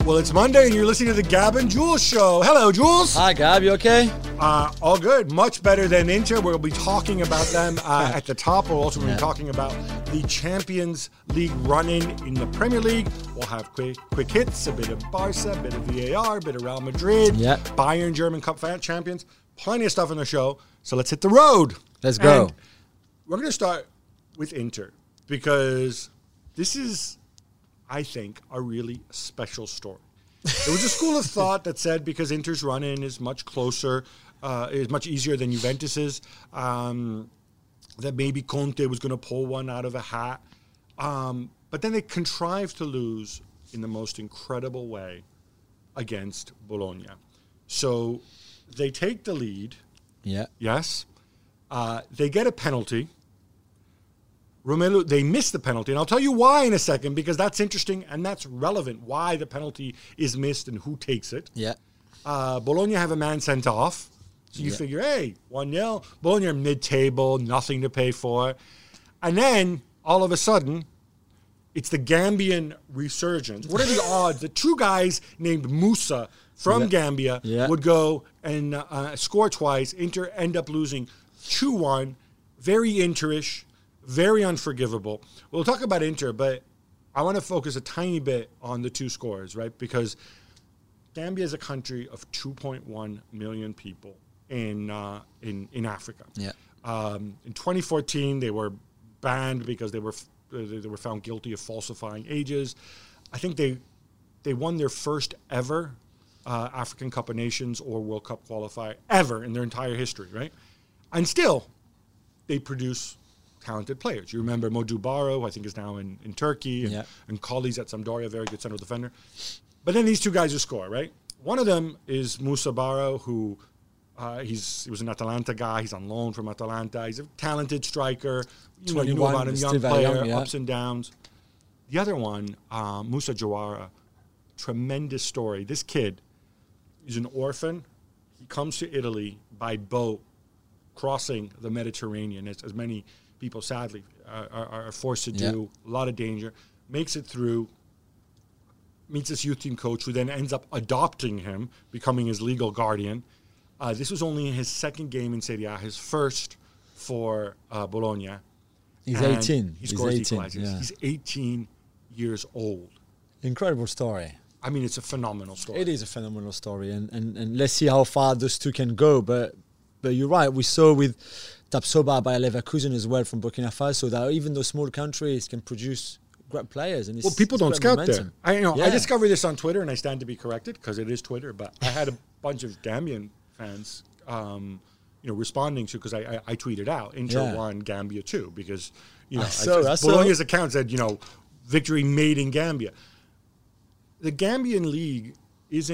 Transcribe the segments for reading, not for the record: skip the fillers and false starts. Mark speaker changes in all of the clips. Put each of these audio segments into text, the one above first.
Speaker 1: Well, it's Monday and you're listening to the Gab and Jules show. Hello, Jules.
Speaker 2: Hi, Gab. You okay?
Speaker 1: All good. Much better than Inter. We'll be talking about them at the top. We'll also be talking about the Champions League run-in in the Premier League. We'll have quick hits, a bit of Barca, a bit of VAR, a bit of Real Madrid, Bayern German Cup champions. Plenty of stuff on the show. So let's hit the road.
Speaker 2: Let's go.
Speaker 1: And we're going to start with Inter because this is, I think, a really special story. There was a school of thought that said because Inter's run-in is much closer, is much easier than Juventus's, that maybe Conte was going to pull one out of a hat. But then they contrived to lose in the most incredible way against Bologna. So they take the lead.
Speaker 2: Yeah.
Speaker 1: Yes. They get a penalty. Romelu, they missed the penalty, and I'll tell you why in a second, because that's interesting and that's relevant, why the penalty is missed and who takes it.
Speaker 2: Yeah.
Speaker 1: Bologna have a man sent off, so you figure, hey, 1-0. Bologna are mid-table, nothing to pay for. And then, all of a sudden, it's the Gambian resurgence. What are the odds that two guys named Musa from Gambia would go and score twice, Inter end up losing 2-1, very Interish, very unforgivable. We'll talk about Inter, but I want to focus a tiny bit on the two scores, right? Because Gambia is a country of 2.1 million people in Africa.
Speaker 2: Yeah.
Speaker 1: In 2014, they were banned because they were found guilty of falsifying ages. I think they won their first ever African Cup of Nations or World Cup qualifier ever in their entire history, right? And still, they produce talented players. You remember Modou Barrow, who I think is now in Turkey, and Collies at Sampdoria, very good central defender. But then these two guys who score, right? One of them is Musa Barrow, who he was an Atalanta guy. He's on loan from Atalanta. He's a talented striker. You know about him, young player, ups and downs. The other one, Musa Jawara, tremendous story. This kid is an orphan. He comes to Italy by boat, crossing the Mediterranean, as many people sadly are forced to do. A lot of danger. Makes it through, meets this youth team coach who then ends up adopting him, becoming his legal guardian. This was only his second game in Serie A, his first for Bologna.
Speaker 2: He's 18.
Speaker 1: He scores
Speaker 2: 18,
Speaker 1: equalizers. He's 18 years old.
Speaker 2: Incredible story.
Speaker 1: I mean, it's a phenomenal story.
Speaker 2: It is a phenomenal story, and let's see how far those two can go. But you're right. We saw with Tapsoba by Leverkusen as well from Burkina Faso that even those small countries can produce great players. And
Speaker 1: people don't scout momentum there. I discovered this on Twitter, and I stand to be corrected because it is Twitter. But I had a bunch of Gambian fans, responding to because I tweeted out Inter won, Gambia 2 because Bologna's account said victory made in Gambia. The Gambian league is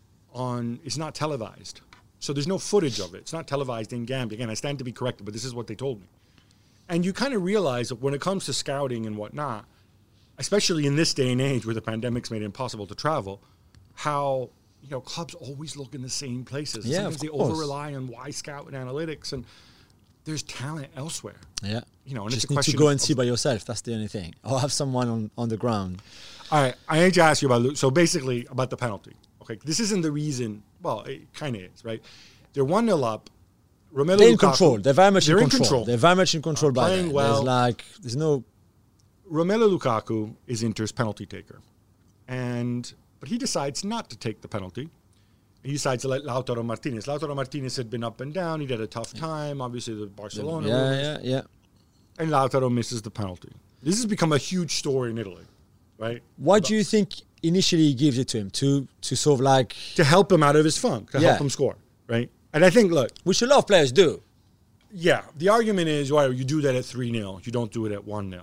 Speaker 1: not televised. So there's no footage of it. It's not televised in Gambia. Again, I stand to be corrected, but this is what they told me. And you kind of realize that when it comes to scouting and whatnot, especially in this day and age where the pandemic's made it impossible to travel, how clubs always look in the same places.
Speaker 2: Yeah,
Speaker 1: sometimes they over-rely on Y-Scout and analytics, and there's talent elsewhere.
Speaker 2: Yeah.
Speaker 1: And
Speaker 2: just
Speaker 1: it's a
Speaker 2: need
Speaker 1: question
Speaker 2: to go and see by yourself. That's the only thing. Or have someone on the ground.
Speaker 1: All right, I need to ask you about the penalty. Okay, this isn't the reason. Well, it kind of is, right? They're 1-0 up. Romelu
Speaker 2: They're in
Speaker 1: Lukaku,
Speaker 2: control. They're very much
Speaker 1: in control.
Speaker 2: They're very much in control by
Speaker 1: playing
Speaker 2: them.
Speaker 1: well.
Speaker 2: There's no.
Speaker 1: Romelu Lukaku is Inter's penalty taker, but he decides not to take the penalty. He decides to let Lautaro Martinez. Lautaro Martinez had been up and down. He'd had a tough time. Obviously, the Barcelona.
Speaker 2: Yeah.
Speaker 1: And Lautaro misses the penalty. This has become a huge story in Italy, right?
Speaker 2: Why do you think initially he gives it to him to sort of
Speaker 1: to help him out of his funk, to help him score, right? And I think, look,
Speaker 2: which a lot of players do.
Speaker 1: Yeah, the argument is, well, you do that at 3-0. You don't do it at 1-0.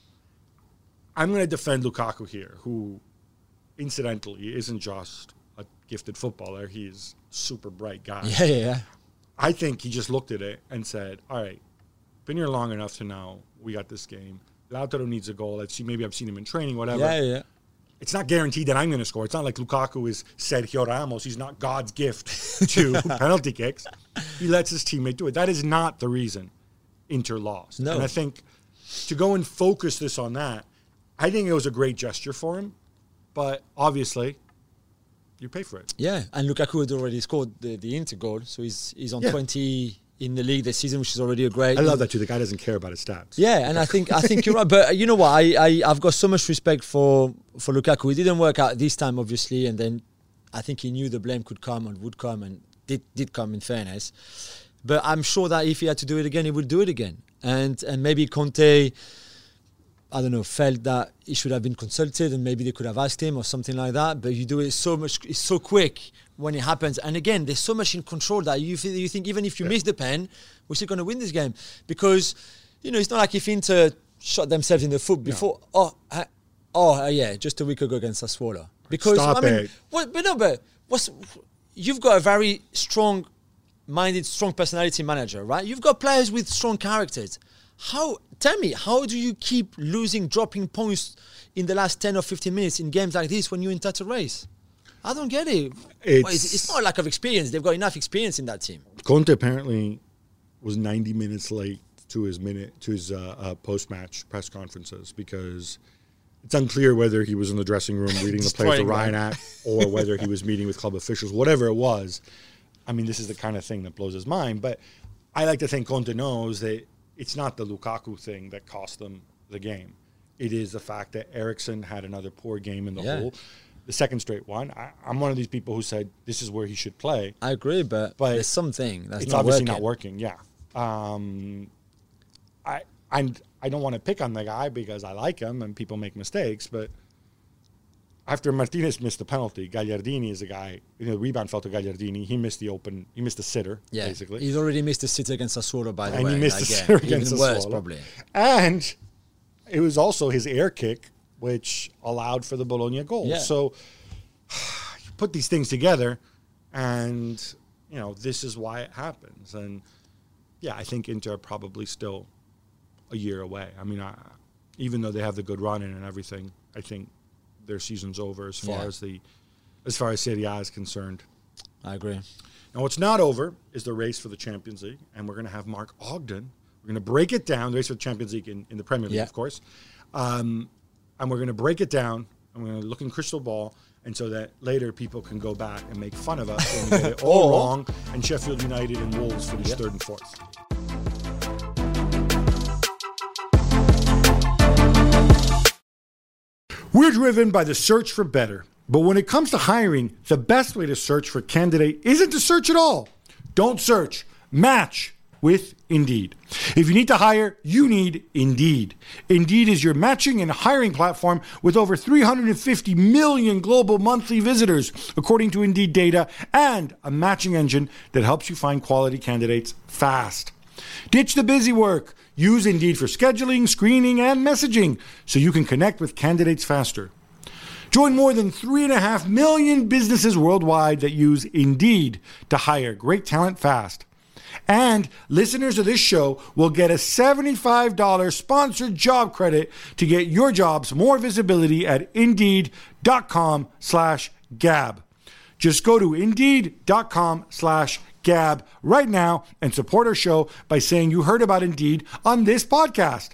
Speaker 1: I'm going to defend Lukaku here, who, incidentally, isn't just a gifted footballer. He's a super bright guy.
Speaker 2: Yeah.
Speaker 1: I think he just looked at it and said, all right, been here long enough to know we got this game. Lautaro needs a goal. Let's see, maybe I've seen him in training, whatever.
Speaker 2: Yeah.
Speaker 1: It's not guaranteed that I'm going to score. It's not like Lukaku is Sergio Ramos. He's not God's gift to penalty kicks. He lets his teammate do it. That is not the reason Inter lost.
Speaker 2: No.
Speaker 1: And I think to go and focus this on that, I think it was a great gesture for him. But obviously, you pay for it.
Speaker 2: Yeah, and Lukaku had already scored the Inter goal, so he's on 20 in the league this season, which is already a great.
Speaker 1: I love that too. The guy doesn't care about his stats.
Speaker 2: Yeah, and I think you're right. But you know what? I've got so much respect for Lukaku. It didn't work out this time, obviously, and then I think he knew the blame could come and would come, and did come in fairness. But I'm sure that if he had to do it again, he would do it again. And maybe Conte, I don't know, felt that he should have been consulted, and maybe they could have asked him or something like that. But you do it so much, it's so quick when it happens. And again, there's so much in control that you think even if you miss the pen, we're still going to win this game. Because, it's not like if Inter shot themselves in the foot before. No. Just a week ago against Sassuolo. Because, you've got a very strong-minded, strong personality manager, right? You've got players with strong characters. Tell me, how do you keep dropping points in the last 10 or 15 minutes in games like this when you're in such a race? I don't get it. It's not a lack of experience. They've got enough experience in that team.
Speaker 1: Conte apparently was 90 minutes late to his post-match press conferences because it's unclear whether he was in the dressing room reading the play to Ryan app or whether he was meeting with club officials. Whatever it was, I mean, this is the kind of thing that blows his mind. But I like to think Conte knows that it's not the Lukaku thing that cost them the game. It is the fact that Eriksen had another poor game in the hole. The second straight one. I'm one of these people who said this is where he should play.
Speaker 2: I agree, but there's something that's
Speaker 1: it's obviously not working. Yeah. I don't want to pick on the guy because I like him and people make mistakes, but after Martinez missed the penalty, Gagliardini is a guy, the rebound fell to Gagliardini. He missed the sitter, basically.
Speaker 2: He's already missed the sitter against Sassuolo, by the way.
Speaker 1: And he missed the sitter against Sassuolo. Worse, probably. And it was also his air kick, which allowed for the Bologna goal. Yeah. So you put these things together, and, this is why it happens. And, I think Inter are probably still a year away. I mean, even though they have the good run in and everything, I think their season's over as far as Serie A is concerned.
Speaker 2: I agree.
Speaker 1: Now, what's not over is the race for the Champions League, and we're going to have Mark Ogden. We're going to break it down, the race for the Champions League in the Premier League, of course. And we're going to break it down, and we're going to look in crystal ball, and so that later people can go back and make fun of us when we get it all wrong, and Sheffield United and Wolves finish third and fourth. We're driven by the search for better. But when it comes to hiring, the best way to search for a candidate isn't to search at all. Don't search. Match with Indeed. If you need to hire, you need Indeed. Indeed is your matching and hiring platform with over 350 million global monthly visitors, according to Indeed data, and a matching engine that helps you find quality candidates fast. Ditch the busy work. Use Indeed for scheduling, screening, and messaging so you can connect with candidates faster. Join more than 3.5 million businesses worldwide that use Indeed to hire great talent fast. And listeners of this show will get a $75 sponsored job credit to get your jobs more visibility at Indeed.com/Gab. Just go to Indeed.com/Gab right now and support our show by saying you heard about Indeed on this podcast.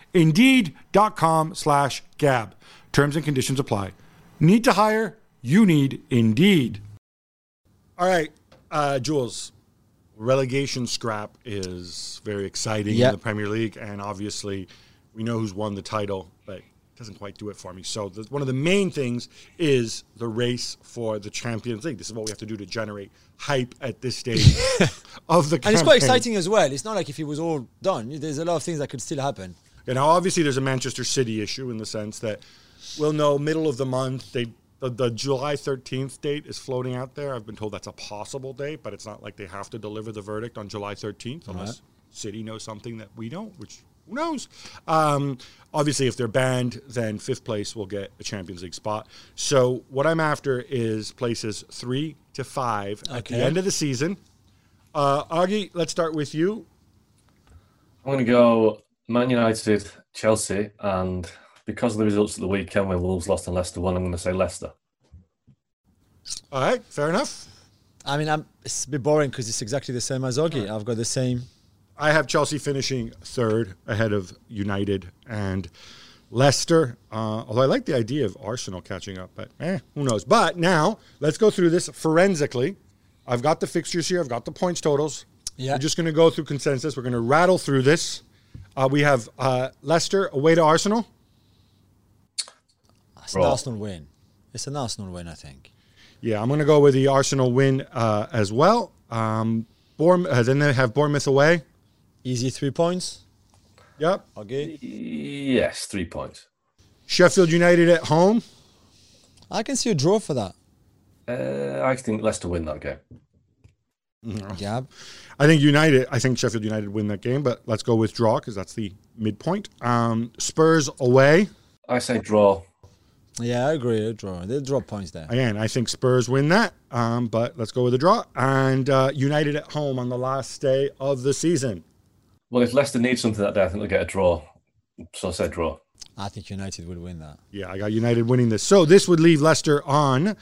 Speaker 1: Indeed.com/Gab. Terms and conditions apply. Need to hire? You need Indeed. All right, Jules. Relegation scrap is very exciting in the Premier League, and obviously we know who's won the title, but it doesn't quite do it for me. So one of the main things is the race for the Champions League. This is what we have to do to generate hype at this stage of the campaign.
Speaker 2: And it's quite exciting as well. It's not like if it was all done. There's a lot of things that could still happen.
Speaker 1: Now, obviously, there's a Manchester City issue in the sense that we'll know middle of the month. The July 13th date is floating out there. I've been told that's a possible date, but it's not like they have to deliver the verdict on July 13th unless City knows something that we don't, which who knows? Obviously, if they're banned, then fifth place will get a Champions League spot. So what I'm after is places 3 to 5 at the end of the season. Augie, let's start with you.
Speaker 3: I'm going to go Man United, Chelsea, and because of the results of the weekend where Wolves lost and Leicester won, I'm going to say Leicester.
Speaker 1: All right, fair enough.
Speaker 2: I mean, it's a bit boring because it's exactly the same as Augie. I've got the same.
Speaker 1: I have Chelsea finishing third ahead of United. And Leicester. Although I like the idea of Arsenal catching up, but who knows? But now let's go through this forensically. I've got the fixtures here. I've got the points totals.
Speaker 2: Yeah.
Speaker 1: We're just going to go through consensus. We're going to rattle through this. We have Leicester away to Arsenal.
Speaker 2: It's an Arsenal win. It's an Arsenal win, I think.
Speaker 1: Yeah, I'm going to go with the Arsenal win as well. Then they have Bournemouth away.
Speaker 2: Easy 3 points.
Speaker 1: Yep.
Speaker 2: Okay.
Speaker 3: Yes, 3 points.
Speaker 1: Sheffield United at home.
Speaker 2: I can see a draw for that.
Speaker 3: I think Leicester win that game.
Speaker 2: Gab.
Speaker 1: I think Sheffield United win that game, but let's go with draw because that's the midpoint. Spurs away.
Speaker 3: I say draw.
Speaker 2: Yeah, I agree. A draw. They'll drop points there.
Speaker 1: Again, I think Spurs win that, but let's go with a draw. And United at home on the last day of the season.
Speaker 3: Well, if Leicester needs something that day, I think they'll get a draw. So I say draw.
Speaker 2: I think United will win that.
Speaker 1: Yeah, I got United winning this. So this would leave Leicester on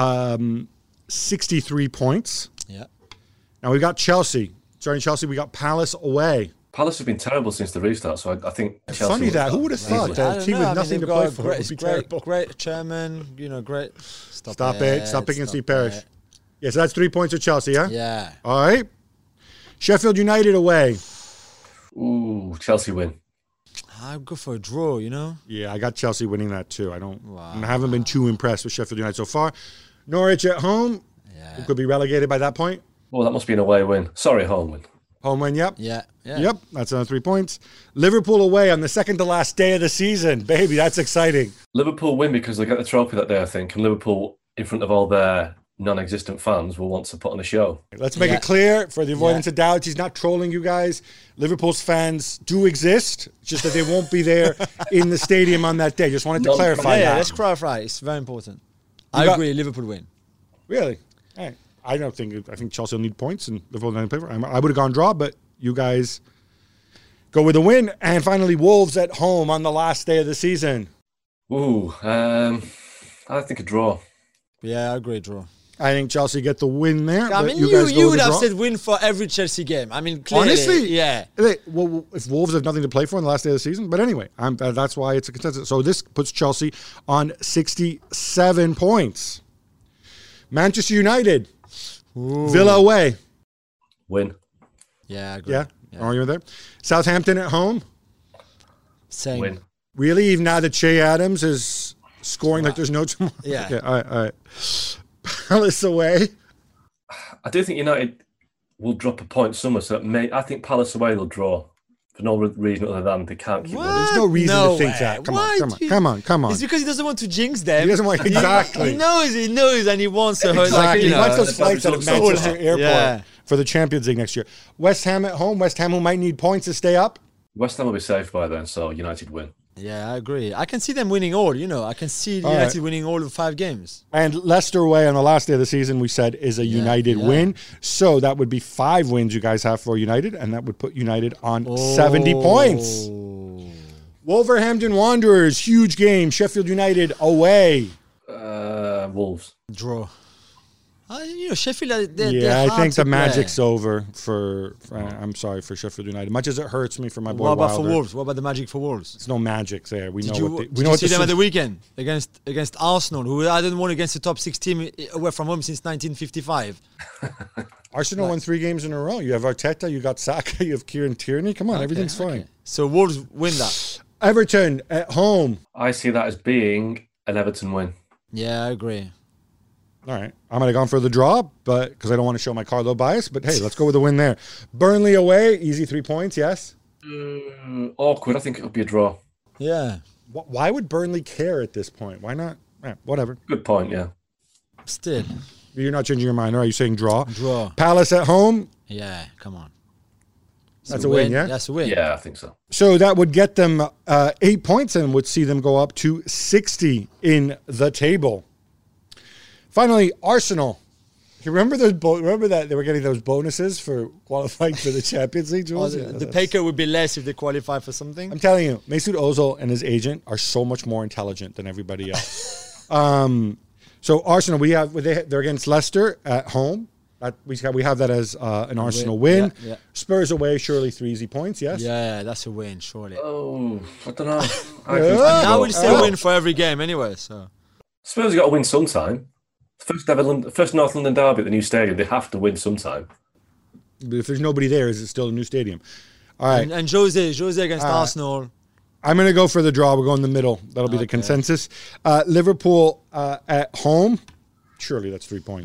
Speaker 1: 63 points.
Speaker 2: Yeah.
Speaker 1: Now we've got Chelsea. Starting Chelsea, we got Palace away.
Speaker 3: Palace have been terrible since the restart, so I think Chelsea...
Speaker 1: Funny that. Who would have thought
Speaker 3: easily.
Speaker 1: that a team with nothing to play for would be
Speaker 2: great,
Speaker 1: terrible?
Speaker 2: great chairman, great...
Speaker 1: Stop picking Steve Parish. Yeah, so that's 3 points to Chelsea, yeah?
Speaker 2: Yeah.
Speaker 1: All right. Sheffield United away.
Speaker 3: Ooh, Chelsea win.
Speaker 2: I'll go for a draw,
Speaker 1: Yeah, I got Chelsea winning that too. I haven't been too impressed with Sheffield United so far. Norwich at home.
Speaker 2: Yeah.
Speaker 1: Who could be relegated by that point?
Speaker 3: Well, that must be an away win. Sorry, home win.
Speaker 1: Home win, yep.
Speaker 2: Yeah.
Speaker 1: Yep, that's another 3 points. Liverpool away on the second to last day of the season. Baby, that's exciting.
Speaker 3: Liverpool win because they get the trophy that day, I think, and Liverpool, in front of all their non-existent fans, will want to put on a show.
Speaker 1: Let's make it clear, for the avoidance of doubt, he's not trolling you guys. Liverpool's fans do exist, it's just that they won't be there in the stadium on that day. Just wanted to clarify that.
Speaker 2: Yeah, let's clarify. It's very important. I agree, Liverpool win.
Speaker 1: Really? All right. I think Chelsea will need points and Liverpool will need paper. I would have gone draw, but you guys go with a win. And finally, Wolves at home on the last day of the season.
Speaker 3: Ooh, I think a draw.
Speaker 2: Yeah, I agree, draw.
Speaker 1: I think Chelsea get the win there.
Speaker 2: I mean, you would have said win for every Chelsea game. I mean, clearly.
Speaker 1: Honestly?
Speaker 2: Yeah.
Speaker 1: Well, if Wolves have nothing to play for in the last day of the season. But anyway, that's why it's a consensus. So this puts Chelsea on 67 points. Manchester United. Ooh. Villa away.
Speaker 3: Win.
Speaker 2: Yeah, I agree.
Speaker 1: Yeah. Argument there. Southampton at home.
Speaker 2: Same.
Speaker 3: Win.
Speaker 1: Really? Even now that Che Adams is scoring like there's no tomorrow?
Speaker 2: Yeah.
Speaker 1: Okay, all right. Palace away.
Speaker 3: I do think United will drop a point somewhere. So I think Palace away will draw for no reason other than they can't keep winning.
Speaker 1: There's no reason to think that. Come on.
Speaker 2: It's because he doesn't want to jinx them.
Speaker 1: He doesn't want
Speaker 2: exactly. He knows, and he wants to.
Speaker 1: Exactly. He wants those flights out of Manchester Airport for the Champions League next year. West Ham at home. West Ham who might need points to stay up.
Speaker 3: West Ham will be safe by then, so United win.
Speaker 2: Yeah, I agree. I can see them winning all. I can see United winning all of 5 games.
Speaker 1: And Leicester away on the last day of the season, we said, is a United win. So that would be 5 wins you guys have for United, and that would put United on 70 points. Wolverhampton Wanderers, huge game. Sheffield United away.
Speaker 3: Wolves.
Speaker 2: Draw. Sheffield.
Speaker 1: I think the magic's over for. I'm sorry for Sheffield United. Much as it hurts me for my boy.
Speaker 2: What about
Speaker 1: Wilder.
Speaker 2: for Wolves? What about the magic for Wolves?
Speaker 1: There's no magic there. We know.
Speaker 2: Did you see them at the weekend against Arsenal, who hadn't won against the top 6 team away from home since 1955.
Speaker 1: Arsenal won 3 games in a row. You have Arteta, you got Saka, you have Kieran Tierney. Come on, everything's fine.
Speaker 2: So Wolves win that.
Speaker 1: Everton at home.
Speaker 3: I see that as being an Everton win.
Speaker 2: Yeah, I agree.
Speaker 1: All right. I might have gone for the draw, but because I don't want to show my Carlo bias. But hey, let's go with the win there. Burnley away, easy 3 points, yes?
Speaker 3: Awkward. I think it'll be a draw.
Speaker 2: Yeah.
Speaker 1: Why would Burnley care at this point? Why not? Whatever.
Speaker 3: Good point, yeah.
Speaker 1: Still. You're not changing your mind, are you saying draw?
Speaker 2: Draw.
Speaker 1: Palace at home?
Speaker 2: Yeah, come on.
Speaker 1: That's a win, yeah?
Speaker 2: That's a win.
Speaker 3: Yeah, I think so.
Speaker 1: So that would get them 8 points and would see them go up to 60 in the table. Finally, Arsenal. You remember that they were getting those bonuses for qualifying for the Champions League, Jules?
Speaker 2: The pay cut would be less if they qualify for something.
Speaker 1: I'm telling you, Mesut Ozil and his agent are so much more intelligent than everybody else. So Arsenal, they're against Leicester at home. We have that as an Arsenal win.
Speaker 2: Yeah.
Speaker 1: Spurs away, surely 3 easy points, yes?
Speaker 2: Yeah, that's a win, surely.
Speaker 3: Oh, I don't know.
Speaker 2: Now we'll say win for every game anyway. So
Speaker 3: Spurs have got to win sometime. First North London derby at the new stadium. They have to win sometime.
Speaker 1: But if there's nobody there, is it still a new stadium? All right.
Speaker 2: and Jose against Arsenal.
Speaker 1: I'm going to go for the draw. We'll go in the middle. That'll be the consensus. Liverpool at home. Surely that's 3 points.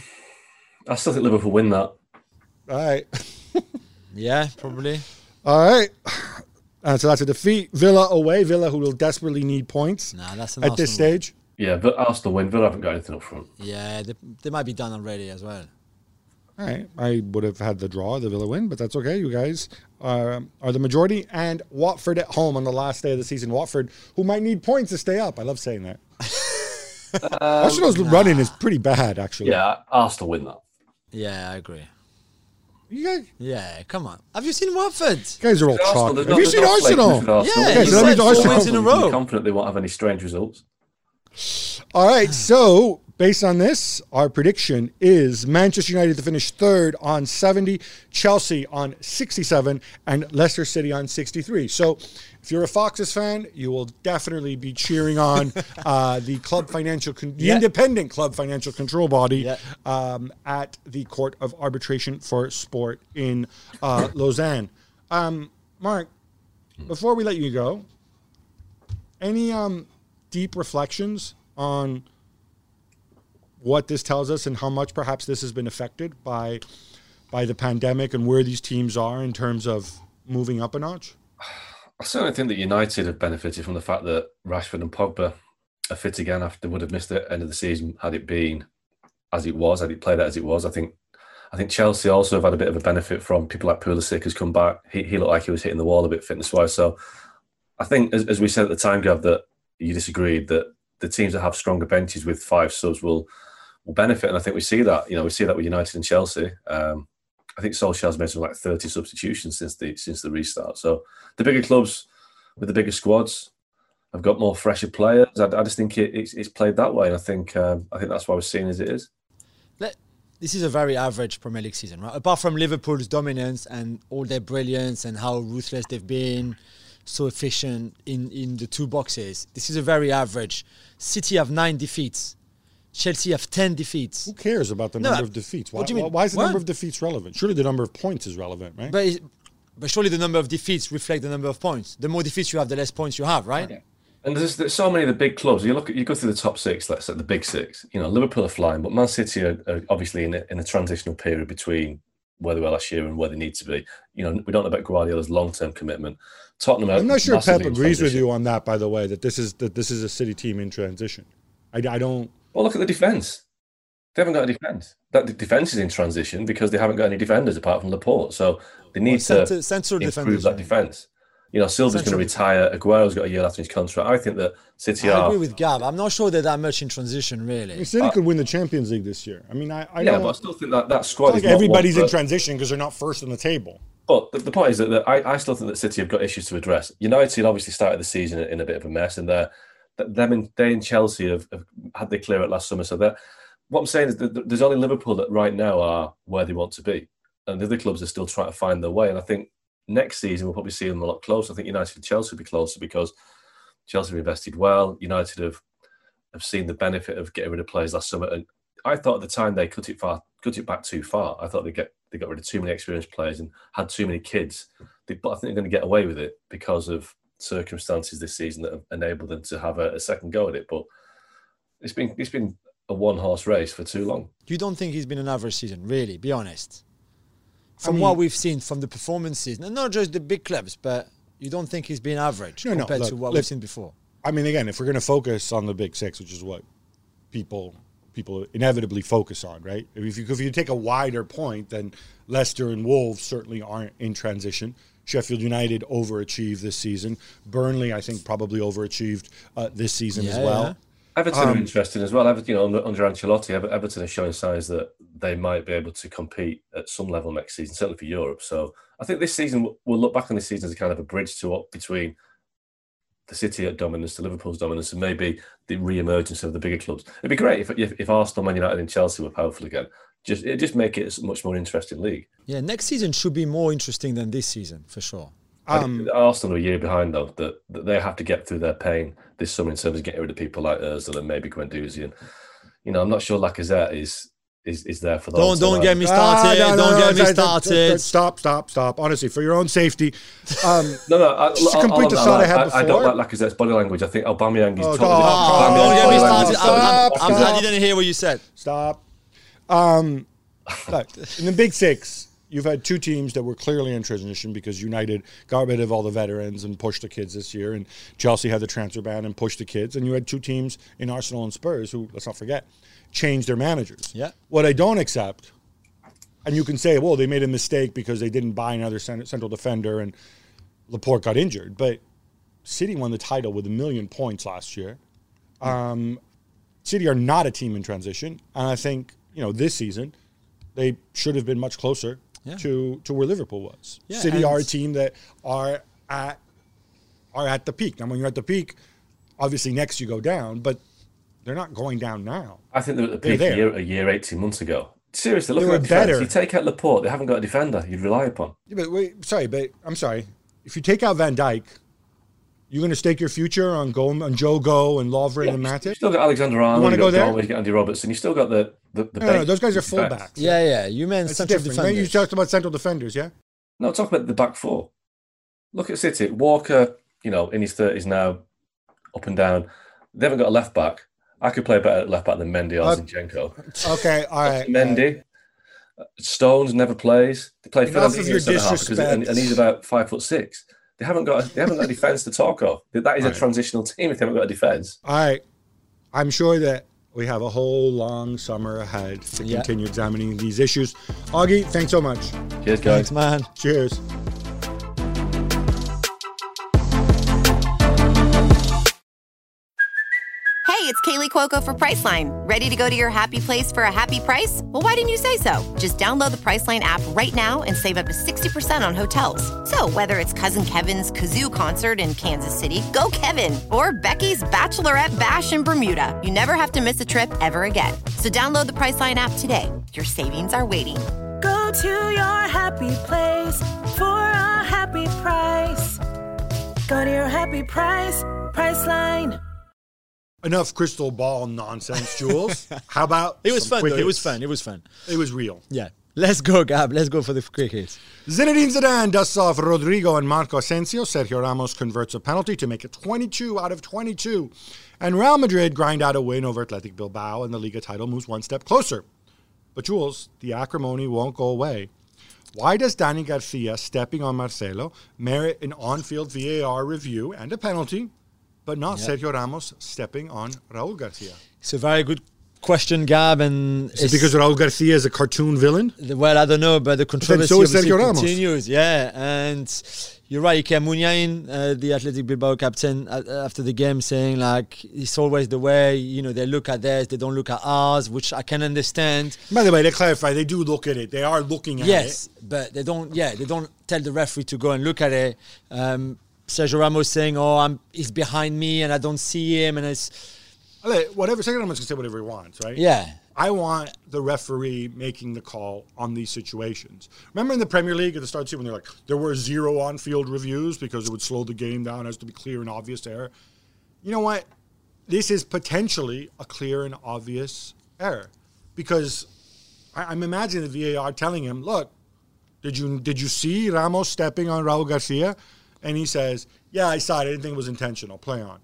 Speaker 3: I still think Liverpool win that.
Speaker 1: All right.
Speaker 2: Yeah, probably.
Speaker 1: All right. So that's a defeat. Villa away. Villa, who will desperately need points
Speaker 2: That's
Speaker 1: at this stage.
Speaker 3: Yeah, but Arsenal win. Villa haven't got anything up front.
Speaker 2: Yeah, they might be done already as well.
Speaker 1: All right. I would have had the draw, the Villa win, but that's okay. You guys are the majority. And Watford at home on the last day of the season. Watford, who might need points to stay up. I love saying that. Arsenal's running is pretty bad, actually.
Speaker 3: Yeah, Arsenal win that.
Speaker 2: Yeah, I agree.
Speaker 1: You guys,
Speaker 2: Yeah, come on. Have you seen Watford?
Speaker 1: guys are all
Speaker 3: Arsenal,
Speaker 1: chalk.
Speaker 3: there's
Speaker 1: Have
Speaker 3: no-
Speaker 1: you
Speaker 3: there's
Speaker 1: seen
Speaker 3: no flakiness
Speaker 1: Arsenal?
Speaker 3: with Arsenal.
Speaker 2: Yeah,
Speaker 1: so that means
Speaker 2: four
Speaker 1: Arsenal-
Speaker 2: wins in a
Speaker 3: I'm
Speaker 2: row.
Speaker 3: confident they won't have any strange results.
Speaker 1: All right, so based on this, our prediction is Manchester United to finish third on 70, Chelsea on 67, and Leicester City on 63. So if you're a Foxes fan, you will definitely be cheering on the independent club financial control body at the Court of Arbitration for Sport in Lausanne. Mark, before we let you go, any deep reflections on what this tells us and how much perhaps this has been affected by the pandemic and where these teams are in terms of moving up a notch?
Speaker 3: I certainly think that United have benefited from the fact that Rashford and Pogba are fit again after they would have missed the end of the season had it been as it was, had it played out as it was. I think Chelsea also have had a bit of a benefit from people like Pulisic has come back. He looked like he was hitting the wall a bit fitness-wise. So I think, as we said at the time, Gav, that you disagreed, that the teams that have stronger benches with 5 subs will benefit. And I think we see that. We see that with United and Chelsea. I think Solskjaer's made something like 30 substitutions since the restart. So the bigger clubs with the bigger squads have got more fresher players. I just think it's played that way. And I think that's why we're seeing as it is.
Speaker 2: This is a very average Premier League season, right? Apart from Liverpool's dominance and all their brilliance and how ruthless they've been, so efficient in the 2 boxes. This is a very average. City have 9 defeats. Chelsea have 10 defeats.
Speaker 1: Who cares about the number of defeats? Why,
Speaker 2: what do you mean?
Speaker 1: why is the
Speaker 2: What?
Speaker 1: number of defeats relevant? Surely the number of points is relevant, right?
Speaker 2: But surely the number of defeats reflect the number of points. The more defeats you have, the less points you have, right?
Speaker 3: Okay. And there's so many of the big clubs. You go through the top 6, let's say the big 6. Liverpool are flying, but Man City are obviously in a transitional period between where they were last year and where they need to be. We don't know about Guardiola's long-term commitment. Tottenham.
Speaker 1: I'm not sure
Speaker 3: massively
Speaker 1: Pep
Speaker 3: in
Speaker 1: agrees with
Speaker 3: transition.
Speaker 1: you on that, by the way, that this is a City team in transition. I don't.
Speaker 3: Well, look at the defence. They haven't got a defence. That the defence is in transition because they haven't got any defenders apart from Laporte. So they need to
Speaker 2: central
Speaker 3: improve
Speaker 2: defenders.
Speaker 3: that defence. Silva's going to retire. Aguero's got a year left in his contract. I think that City
Speaker 2: I
Speaker 3: are.
Speaker 2: agree with Gab. I'm not sure they're that much in transition, really.
Speaker 1: City could win the Champions League this year. I mean, I
Speaker 3: Yeah,
Speaker 1: don't.
Speaker 3: but I still think that squad
Speaker 1: Like
Speaker 3: is not
Speaker 1: everybody's
Speaker 3: one
Speaker 1: in
Speaker 3: that-
Speaker 1: transition because they're not first on the table.
Speaker 3: But the point is that I still think that City have got issues to address. United obviously started the season in a bit of a mess, and they and Chelsea have had their clear out last summer. So what I'm saying is that there's only Liverpool that right now are where they want to be, and the other clubs are still trying to find their way. And I think next season we'll probably see them a lot closer. I think United and Chelsea will be closer because Chelsea have invested well. United have seen the benefit of getting rid of players last summer, and I thought at the time they cut it back too far. I thought they got rid of too many experienced players and had too many kids. But I think they're going to get away with it because of circumstances this season that have enabled them to have a second go at it. But it's been a one-horse race for too long.
Speaker 2: You don't think he's been an average season, really? Be honest. From what we've seen from the performances, and not just the big clubs, but you don't think he's been average compared to what we've seen before?
Speaker 1: I mean, again, if we're going to focus on the big 6, which is what people inevitably focus on, right? If you take a wider point, then Leicester and Wolves certainly aren't in transition. Sheffield United overachieved this season. Burnley, I think, probably overachieved this season as well.
Speaker 2: Yeah.
Speaker 3: Everton are interesting as well. Under Ancelotti, Everton are showing signs that they might be able to compete at some level next season, certainly for Europe. So I think this season, we'll look back on this season as a kind of a bridge between the City dominance to Liverpool's dominance and maybe the re-emergence of the bigger clubs. It'd be great if Arsenal, Man United and Chelsea were powerful again. It'd just make it a much more interesting league.
Speaker 2: Yeah, next season should be more interesting than this season, for sure.
Speaker 3: Arsenal are a year behind, though, that they have to get through their pain this summer in terms of getting rid of people like Ozil and maybe Guendouzi. And, I'm not sure Lacazette is there for those.
Speaker 2: Don't get me started. Don't get me started.
Speaker 1: Stop. Honestly, for your own safety.
Speaker 3: Just to
Speaker 1: complete the thought I had before.
Speaker 3: I don't like Lacazette's body language. I think Aubameyang is totally
Speaker 2: Don't get me started.
Speaker 1: Stop.
Speaker 2: I didn't hear what you said.
Speaker 1: Stop. Look, in the Big Six, you've had two teams that were clearly in transition because United got rid of all the veterans and pushed the kids this year, and Chelsea had the transfer ban and pushed the kids, and you had two teams in Arsenal and Spurs who, let's not forget, changed their managers.
Speaker 2: Yeah.
Speaker 1: What I don't accept, and you can say, well, they made a mistake because they didn't buy another central defender and Laporte got injured, but City won the title with 1 million points last year. City are not a team in transition, and I think, this season, they should have been much closer to where Liverpool was.
Speaker 2: Yeah,
Speaker 1: City are a team that are at the peak. Now, when you're at the peak, obviously next you go down, but they're not going down now.
Speaker 3: I think they're at the peak a year, 18 months ago. Seriously, look
Speaker 1: They
Speaker 3: at
Speaker 1: were
Speaker 3: the defense.
Speaker 1: better.
Speaker 3: You take out Laporte, they haven't got a defender you'd rely upon.
Speaker 1: Yeah, but I'm sorry. If you take out Van Dijk, you're going to stake your future on Joe Go and Lovren and
Speaker 3: You
Speaker 1: Matic?
Speaker 3: still got Alexander Arnold.
Speaker 1: You wanna go there?
Speaker 3: You got Andy Robertson. You still got the
Speaker 1: No, those guys are
Speaker 3: defense.
Speaker 1: fullbacks.
Speaker 2: Yeah. You meant
Speaker 1: That's
Speaker 2: central
Speaker 1: different.
Speaker 2: defenders.
Speaker 1: You talked about central defenders, yeah?
Speaker 3: No, talk about the back four. Look at City. Walker, in his 30s now, up and down. They haven't got a left back. I could play better at left back than Mendy or Zinchenko.
Speaker 1: Okay, all right.
Speaker 3: Mendy. Stones never plays. They play
Speaker 1: Enough
Speaker 3: Fernandinho
Speaker 1: of your
Speaker 3: centre half
Speaker 1: disrespect.
Speaker 3: and he's about 5'6". They haven't got a defence to talk of. That is a transitional team if they haven't got a defence.
Speaker 1: All right. I'm sure that we have a whole long summer ahead to continue examining these issues. Augie, thanks so much.
Speaker 3: Cheers, guys.
Speaker 2: Thanks, man.
Speaker 1: Cheers.
Speaker 4: Hey, it's Kaylee Cuoco for Priceline. Ready to go to your happy place for a happy price? Well, why didn't you say so? Just download the Priceline app right now and save up to 60% on hotels. So whether it's Cousin Kevin's Kazoo Concert in Kansas City, go Kevin, or Becky's Bachelorette Bash in Bermuda, you never have to miss a trip ever again. So download the Priceline app today. Your savings are waiting.
Speaker 5: Go to your happy place for a happy price. Go to your happy price, Priceline.
Speaker 1: Enough crystal ball nonsense, Jules. How about
Speaker 2: It was
Speaker 1: some
Speaker 2: fun,
Speaker 1: quick
Speaker 2: though. It was
Speaker 1: hits?
Speaker 2: fun. It was fun.
Speaker 1: It was real.
Speaker 2: Yeah. Let's go, Gab. Let's go for the quick hits.
Speaker 1: Zinedine Zidane dusts off Rodrigo and Marco Asensio. Sergio Ramos converts a penalty to make it 22 out of 22. And Real Madrid grind out a win over Athletic Bilbao, and the Liga title moves one step closer. But Jules, the acrimony won't go away. Why does Dani Garcia stepping on Marcelo merit an on-field VAR review and a penalty, but not Sergio Ramos stepping on Raul Garcia?
Speaker 2: It's a very good question, Gab. And
Speaker 1: Is it because Raul Garcia is a cartoon villain?
Speaker 2: Well, I don't know, but the controversy
Speaker 1: so is
Speaker 2: obviously
Speaker 1: Sergio Ramos.
Speaker 2: continues. Yeah, and you're right. Iker Muniain, the Athletic Bilbao captain, after the game saying, like, it's always the way, they look at theirs, they don't look at ours, which I can understand.
Speaker 1: By the way, they clarify, they do look at it. They are looking at it.
Speaker 2: Yes, but they don't tell the referee to go and look at it. Sergio Ramos saying, he's behind me and I don't see him, and it's...
Speaker 1: Whatever, Sergio Ramos can say whatever he wants, right?
Speaker 2: Yeah.
Speaker 1: I want the referee making the call on these situations. Remember in the Premier League at the start of the season when they're like, there were 0 on-field reviews because it would slow the game down, it has to be clear and obvious error. You know what? This is potentially a clear and obvious error because I'm imagining the VAR telling him, look, did you see Ramos stepping on Raul Garcia? And he says, yeah, I saw it. I didn't think it was intentional. Play on.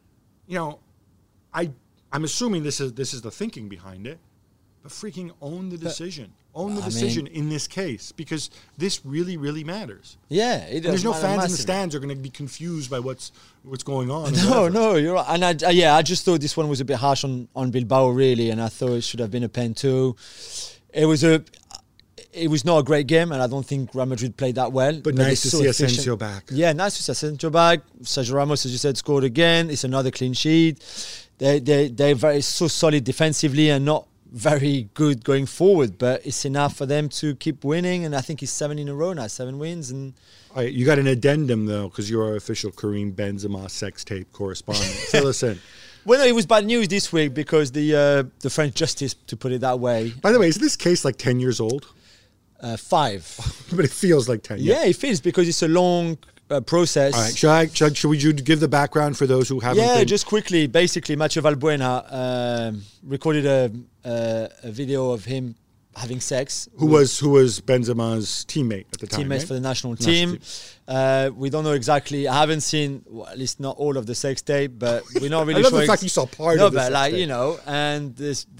Speaker 1: I'm assuming this is the thinking behind it, but freaking own the decision. In this case because this really, really matters.
Speaker 2: Yeah, it does.
Speaker 1: And there's no
Speaker 2: matter
Speaker 1: fans in the
Speaker 2: massively.
Speaker 1: stands who are going to be confused by what's going on.
Speaker 2: No, you're right. And I just thought this one was a bit harsh on Bilbao, really, and I thought it should have been a pen too. It was not a great game, and I don't think Real Madrid played that well.
Speaker 1: But nice to see Asensio back.
Speaker 2: Yeah, nice to see Asensio back. Sergio Ramos, as you said, scored again. It's another clean sheet. They're very so solid defensively and not very good going forward, but it's enough for them to keep winning. And I think it's 7 in a row now, 7 wins. And
Speaker 1: all right, you got an addendum though, because you're our official Karim Benzema sex tape correspondent. Fill us in.
Speaker 2: Well, no, it was bad news this week because the French justice, to put it that way.
Speaker 1: By the way, is this case like 10 years old?
Speaker 2: 5.
Speaker 1: But it feels like 10 years.
Speaker 2: Yeah, it feels because it's a long process.
Speaker 1: All right, should we give the background for those who haven't?
Speaker 2: Yeah,
Speaker 1: been...
Speaker 2: just quickly. Basically, Mathieu Valbuena recorded a video of him having sex.
Speaker 1: Who was Benzema's teammate at the time?
Speaker 2: Teammates
Speaker 1: right?
Speaker 2: for the national team. We don't know exactly. I haven't seen, well, at least not all of the sex tape, but we're not really
Speaker 1: I love
Speaker 2: sure.
Speaker 1: the fact you saw part
Speaker 2: no,
Speaker 1: of the
Speaker 2: but
Speaker 1: sex
Speaker 2: like
Speaker 1: tape.
Speaker 2: you know, and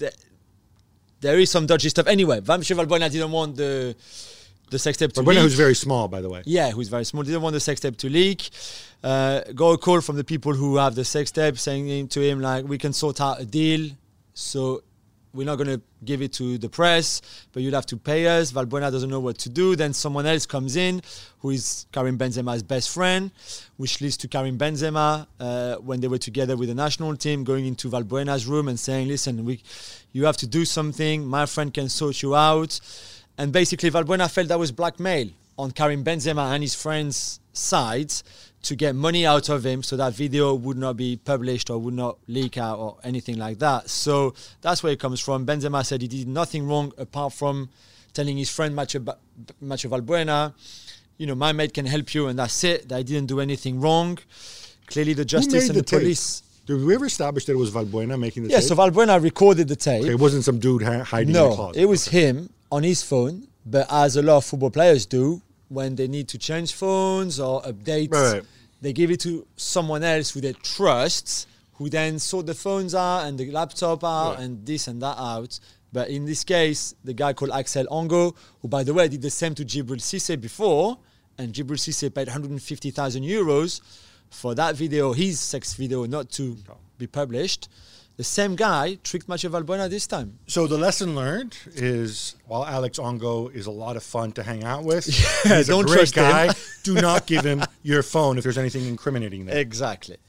Speaker 2: there is some dodgy stuff. Anyway, Mathieu Valbuena didn't want the sex tape to leak.
Speaker 1: Valbuena, who's very small, by the way.
Speaker 2: Yeah, who's very small. Didn't want the sex tape to leak. Got a call from the people who have the sex tape saying to him, like, we can sort out a deal. So we're not going to give it to the press, but you'll have to pay us. Valbuena doesn't know what to do. Then someone else comes in, who is Karim Benzema's best friend, which leads to Karim Benzema, when they were together with the national team, going into Valbuena's room and saying, listen, you have to do something. My friend can sort you out. And basically, Valbuena felt that was blackmail on Karim Benzema and his friends' sides to get money out of him so that video would not be published or would not leak out or anything like that. So that's where it comes from. Benzema said he did nothing wrong apart from telling his friend Mathieu Valbuena, you know, my mate can help you, and that's it. That I didn't do anything wrong. Clearly the justice and the police...
Speaker 1: Did we ever establish that it was Valbuena making the tape?
Speaker 2: Yeah, so Valbuena recorded the tape.
Speaker 1: Okay, it wasn't some dude hiding in the closet.
Speaker 2: No, it was him on his phone, but as a lot of football players do, when they need to change phones or update,
Speaker 1: right.
Speaker 2: They give it to someone else who they trust, who then sort the phones out and the laptop out
Speaker 1: right.
Speaker 2: and this and that out. But in this case, the guy called Axel Ango, who, by the way, did the same to Djibril Cissé before, and Djibril Cissé paid 150,000 euros for that video, his sex video, not to be published. The same guy tricked Mathieu Valbuena this time.
Speaker 1: So the lesson learned is, while Alex Ongo is a lot of fun to hang out with,
Speaker 2: Yeah,
Speaker 1: he's
Speaker 2: don't
Speaker 1: a great
Speaker 2: trust him.
Speaker 1: guy. Do not give him your phone if there's anything incriminating there.
Speaker 2: Exactly.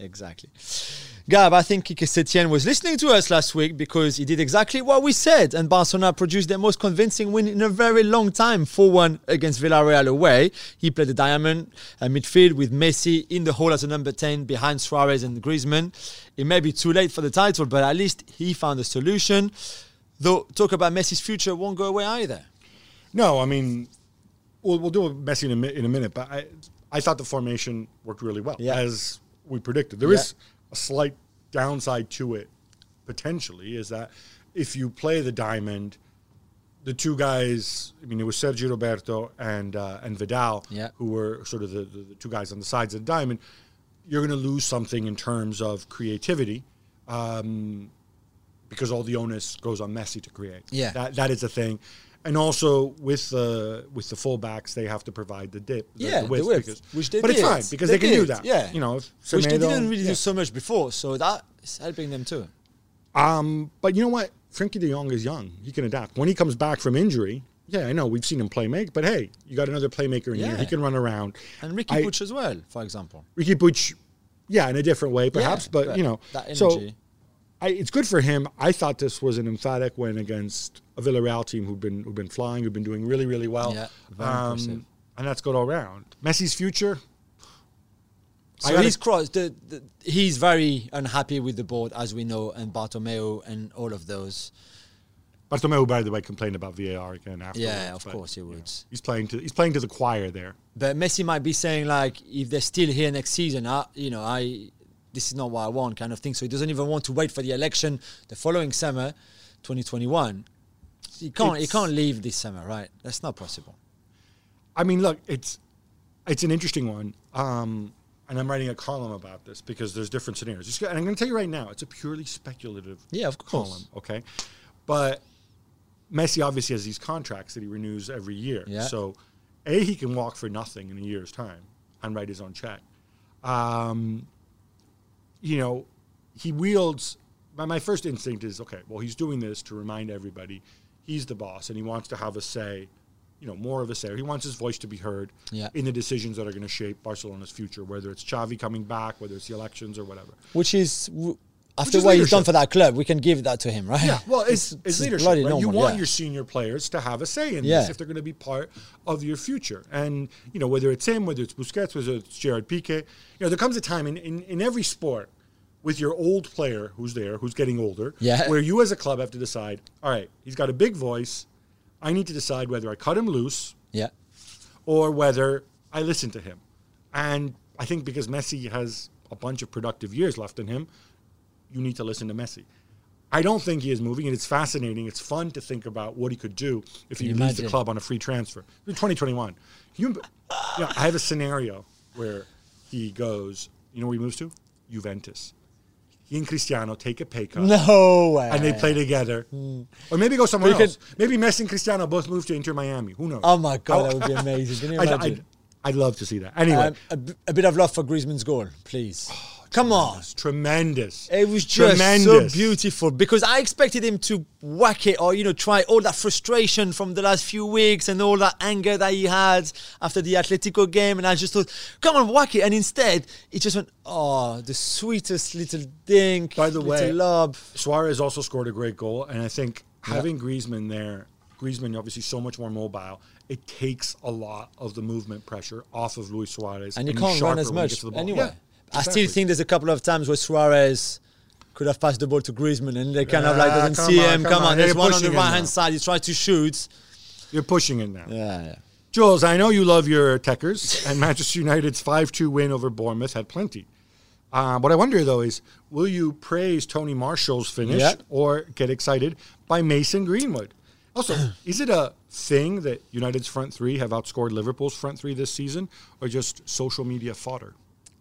Speaker 2: Gab, I think Quique Setien was listening to us last week because he did exactly what we said, and Barcelona produced their most convincing win in a very long time, 4-1 against Villarreal away. He played the diamond midfield with Messi in the hole as a number 10 behind Suarez and Griezmann. It may be too late for the title, but at least he found a solution. Though talk about Messi's future won't go away either.
Speaker 1: No, I mean, we'll do Messi in a minute, but I thought the formation worked really well, as we predicted. There is a slight downside to it, potentially, is that if you play the diamond, the two guys, I mean, it was Sergio Roberto and Vidal, who were sort of the two guys on the sides of the diamond, you're going to lose something in terms of creativity because all the onus goes on Messi to create.
Speaker 2: Yeah.
Speaker 1: That is a thing. And also with the fullbacks, they have to provide the dip, the width,
Speaker 2: which they
Speaker 1: but
Speaker 2: did.
Speaker 1: it's fine because they can do that.
Speaker 2: Yeah,
Speaker 1: you know,
Speaker 2: which they didn't really do so much before, so that's helping them too.
Speaker 1: But you know what? Frenkie de Jong is young; he can adapt. When he comes back from injury, I know we've seen him play make, but hey, you got another playmaker in here; he can run around.
Speaker 2: And Ricky Puig as well, for example.
Speaker 1: Ricky Puig, in a different way, perhaps, but you know,
Speaker 2: that energy.
Speaker 1: So it's good for him. I thought this was an emphatic win against a Villarreal team who've been flying, who've been doing really, really well.
Speaker 2: Yeah, very impressive.
Speaker 1: And that's good all around. Messi's future.
Speaker 2: So he's very unhappy with the board, as we know, and Bartomeu and all of those.
Speaker 1: Bartomeu, by the way, complained about VAR again afterwards.
Speaker 2: Yeah, of course he would.
Speaker 1: He's playing to the choir there.
Speaker 2: But Messi might be saying, like, if they're still here next season, this is not what I want, kind of thing. So he doesn't even want to wait for the election the following summer, 2021. He can't leave this summer, right? That's not possible.
Speaker 1: I mean, look, it's an interesting one. And I'm writing a column about this because there's different scenarios. And I'm going to tell you right now, it's a purely speculative column, okay? But Messi obviously has these contracts that he renews every year.
Speaker 2: Yeah.
Speaker 1: So, he can walk for nothing in a year's time and write his own check. He wields... My first instinct is, okay, well, he's doing this to remind everybody he's the boss and he wants to have a say, more of a say. He wants his voice to be heard in the decisions that are going to shape Barcelona's future, whether it's Xavi coming back, whether it's the elections or whatever.
Speaker 2: Which is, after what he's done for that club, we can give that to him, right?
Speaker 1: Yeah, well, it's leadership,
Speaker 2: bloody
Speaker 1: right?
Speaker 2: normal,
Speaker 1: You want your senior players to have a say in this if they're going to be part of your future. And, whether it's him, whether it's Busquets, whether it's Gerard Piqué, there comes a time in every sport with your old player who's getting older, where you as a club have to decide, all right, he's got a big voice. I need to decide whether I cut him loose or whether I listen to him. And I think because Messi has a bunch of productive years left in him, you need to listen to Messi. I don't think he is moving, and it's fascinating. It's fun to think about what he could do if he leaves the club on a free transfer. In 2021, I have a scenario where he goes, you know where he moves to? Juventus. He and Cristiano take a pay cut.
Speaker 2: No way.
Speaker 1: And they play together. Or maybe go somewhere else. Maybe Messi and Cristiano both move to Inter Miami. Who knows?
Speaker 2: Oh, my God, that would be amazing. Can you imagine?
Speaker 1: I'd love to see that. Anyway.
Speaker 2: A bit of love for Griezmann's goal, please. Come on.
Speaker 1: Tremendous.
Speaker 2: It was just so beautiful because I expected him to whack it or, try all that frustration from the last few weeks and all that anger that he had after the Atletico game. And I just thought, come on, whack it. And instead, it just went, the sweetest little dink.
Speaker 1: By the way,
Speaker 2: lob.
Speaker 1: Suarez also scored a great goal. And I think having Griezmann there, Griezmann obviously so much more mobile, it takes a lot of the movement pressure off of Luis Suarez.
Speaker 2: And you can't run as much anyway.
Speaker 1: Yeah.
Speaker 2: Exactly. I still think there's a couple of times where Suarez could have passed the ball to Griezmann and they kind of doesn't see him. Come on, there's one on the right-hand side. He tried to shoot.
Speaker 1: You're pushing it now.
Speaker 2: Yeah.
Speaker 1: Jules, I know you love your Techers, and Manchester United's 5-2 win over Bournemouth had plenty. What I wonder, though, is will you praise Tony Marshall's finish or get excited by Mason Greenwood? Also, is it a thing that United's front three have outscored Liverpool's front three this season or just social media fodder?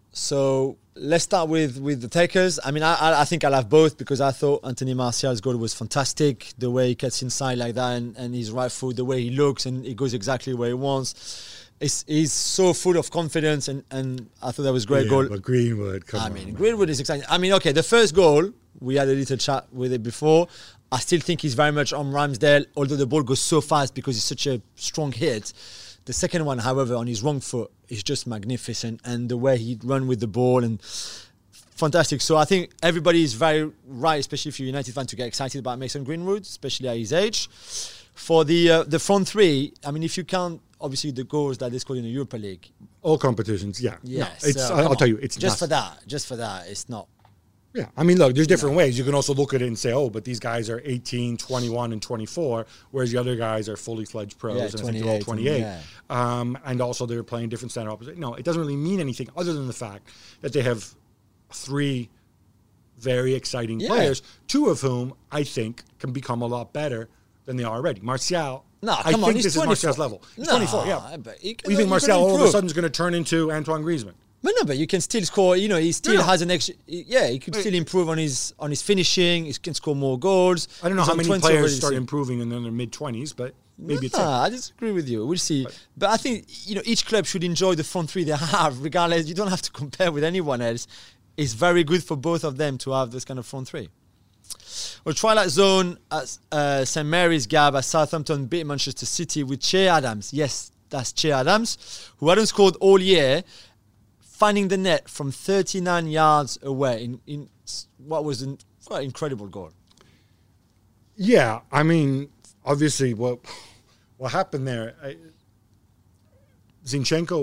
Speaker 2: So let's start with the takers. I mean, I think I'll have both because I thought Anthony Martial's goal was fantastic. The way he cuts inside like that and his right foot, the way he looks and he goes exactly where he wants. He's so full of confidence and I thought that was a great goal.
Speaker 1: But Greenwood, come on.
Speaker 2: Greenwood is exciting. I mean, okay, the first goal, we had a little chat with it before. I still think he's very much on Ramsdale, although the ball goes so fast because it's such a strong hit. The second one, however, on his wrong foot is just magnificent. And the way he run with the ball and fantastic. So I think everybody is very right, especially if you're a United fan, to get excited about Mason Greenwood, especially at his age. For the front three, I mean, if you count, obviously, the goals that they scored in the Europa League.
Speaker 1: All competitions, yeah.
Speaker 2: Yes.
Speaker 1: No, I'll tell you, it's
Speaker 2: just for that, it's not.
Speaker 1: Yeah, I mean, look, there's different ways. You can also look at it and say, but these guys are 18, 21, and 24, whereas the other guys are fully fledged pros, and I think they're all 28. And also they're playing different standard opposition. No, it doesn't really mean anything other than the fact that they have three very exciting players, two of whom I think can become a lot better than they are already. Martial, I think this is Martial's level. He's 24, yeah.
Speaker 2: But
Speaker 1: you think Martial all of a sudden is going to turn into Antoine Griezmann?
Speaker 2: But you can still score. He still has an extra. Yeah, he could still improve on his finishing. He can score more goals.
Speaker 1: I don't know how many players start improving in their mid-20s, but maybe it's.
Speaker 2: I disagree with you. We'll see. But I think each club should enjoy the front three they have, regardless. You don't have to compare with anyone else. It's very good for both of them to have this kind of front three. Well, Twilight Zone at St Mary's Gab at Southampton beat Manchester City with Che Adams. Yes, that's Che Adams, who hadn't scored all year, finding the net from 39 yards away in what was quite an incredible goal.
Speaker 1: Yeah, I mean, obviously, what happened there? Zinchenko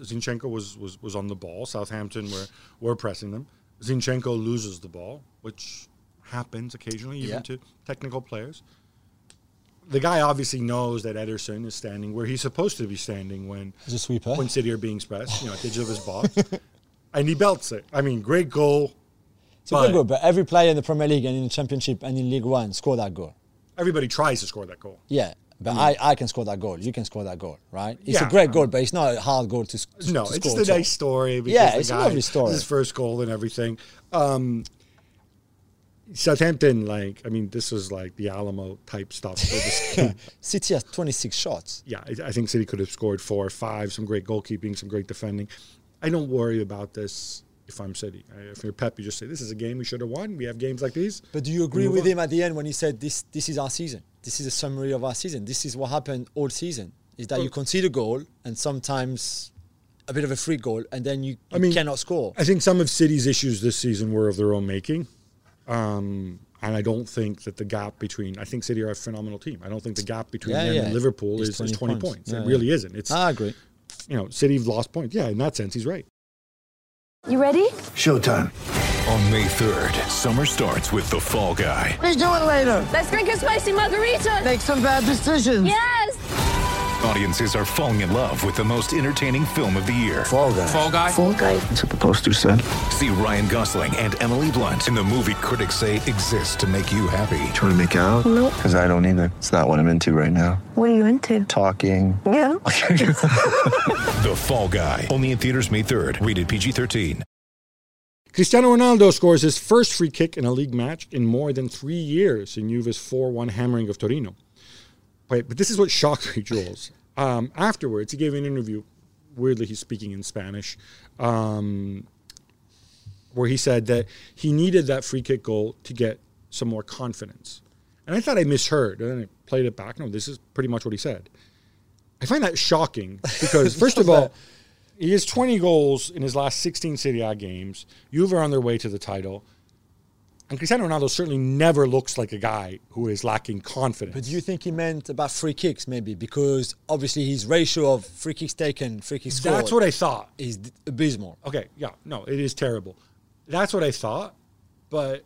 Speaker 1: was on the ball. Southampton were pressing them. Zinchenko loses the ball, which happens occasionally, even to technical players. The guy obviously knows that Ederson is standing where he's supposed to be standing when City are being pressed, at the edge of his box, and he belts it. I mean, great goal.
Speaker 2: It's a good goal, but every player in the Premier League and in the Championship and in League One score that goal.
Speaker 1: Everybody tries to score that goal.
Speaker 2: Yeah, but I can score that goal. You can score that goal, right? It's a great goal, but it's not a hard goal to score.
Speaker 1: No, it's just a nice story.
Speaker 2: It's a lovely story.
Speaker 1: His first goal and everything. Southampton, this was like the Alamo type stuff.
Speaker 2: City has 26 shots.
Speaker 1: Yeah, I think City could have scored 4 or 5, some great goalkeeping, some great defending. I don't worry about this if I'm City. If you're Pep, you just say, this is a game we should have won. We have games like these.
Speaker 2: But do you agree with him at the end when he said, this is our season? This is a summary of our season. This is what happened all season, is that you concede a goal and sometimes a bit of a free goal, and then you cannot score.
Speaker 1: I think some of City's issues this season were of their own making. And I don't think that the gap between... I think City are a phenomenal team. I don't think the gap between them and Liverpool is 20 points. It really isn't.
Speaker 2: I agree.
Speaker 1: City lost points. Yeah, in that sense, he's right.
Speaker 6: You ready?
Speaker 7: Showtime.
Speaker 8: On May 3rd, summer starts with The Fall Guy.
Speaker 7: Let's do it later.
Speaker 6: Let's drink a spicy margarita.
Speaker 7: Make some bad decisions.
Speaker 6: Yes!
Speaker 8: Audiences are falling in love with the most entertaining film of the year.
Speaker 7: Fall Guy.
Speaker 8: Fall Guy?
Speaker 7: Fall Guy. That's what the poster said.
Speaker 8: See Ryan Gosling and Emily Blunt in the movie critics say exists to make you happy.
Speaker 7: Trying to make it out?
Speaker 6: Nope.
Speaker 7: Because I don't either. It's not what I'm into right now.
Speaker 6: What are you into?
Speaker 7: Talking.
Speaker 6: Yeah.
Speaker 8: The Fall Guy. Only in theaters May 3rd. Rated PG-13.
Speaker 1: Cristiano Ronaldo scores his first free kick in a league match in more than 3 years in Juve's 4-1 hammering of Torino. But this is what shocked me, Jules. Afterwards, he gave an interview. Weirdly, he's speaking in Spanish, where he said that he needed that free kick goal to get some more confidence. And I thought I misheard, and then I played it back. No, this is pretty much what he said. I find that shocking because, first of all, he has 20 goals in his last 16 Serie A games. Juve are on their way to the title. And Cristiano Ronaldo certainly never looks like a guy who is lacking confidence.
Speaker 2: But do you think he meant about free kicks, maybe? Because obviously his ratio of free kicks taken, free kicks scored...
Speaker 1: That's what I thought.
Speaker 2: ...is abysmal.
Speaker 1: Okay, yeah, no, it is terrible. That's what I thought, but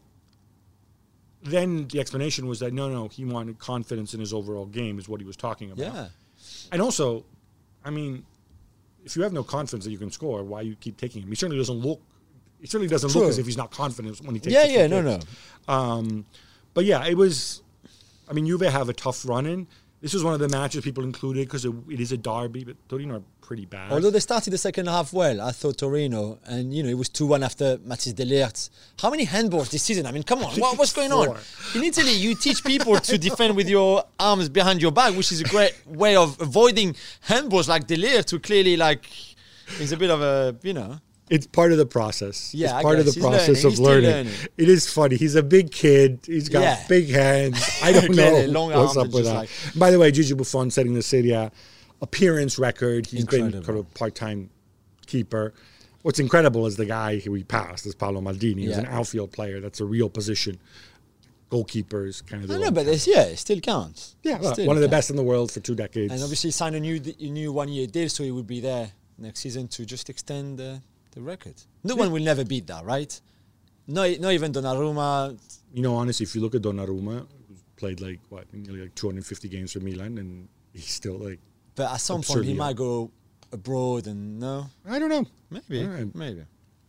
Speaker 1: then the explanation was that, no, he wanted confidence in his overall game is what he was talking about.
Speaker 2: Yeah.
Speaker 1: And also, I mean, if you have no confidence that you can score, why you keep taking him? He certainly doesn't look
Speaker 2: True.
Speaker 1: as if he's not confident when he takes the free kicks.
Speaker 2: No.
Speaker 1: But yeah, it was, I mean, Juve have a tough run-in. This was one of the matches people included because it is a derby, but Torino are pretty bad.
Speaker 2: Although they started the second half well, I thought Torino, and it was 2-1 after Mathis de Ligt. How many handballs this season? I mean, come on, what's going on? In Italy, you teach people to defend with your arms behind your back, which is a great way of avoiding handballs like de Ligt, who clearly is a bit of a,
Speaker 1: It's part of the process.
Speaker 2: Yeah,
Speaker 1: it's part of the process of learning. It is funny. He's a big kid. He's got big hands. I don't know what's up with that. By the way, Gigi Buffon setting the Serie A appearance record. He's been kind of part-time keeper. What's incredible is the guy who he passed is Paolo Maldini. He's an outfield player. That's a real position. Goalkeepers kind of.
Speaker 2: I know, but it still counts.
Speaker 1: Yeah, one of the best in the world for 2 decades.
Speaker 2: And obviously signed a new 1-year deal, so he would be there next season to just extend the record. No one will never beat that, right? No, not even Donnarumma.
Speaker 1: Honestly, if you look at Donnarumma, who's played nearly 250 games for Milan, and he's still
Speaker 2: But at some point, he might go abroad and no.
Speaker 1: I don't know.
Speaker 2: Maybe.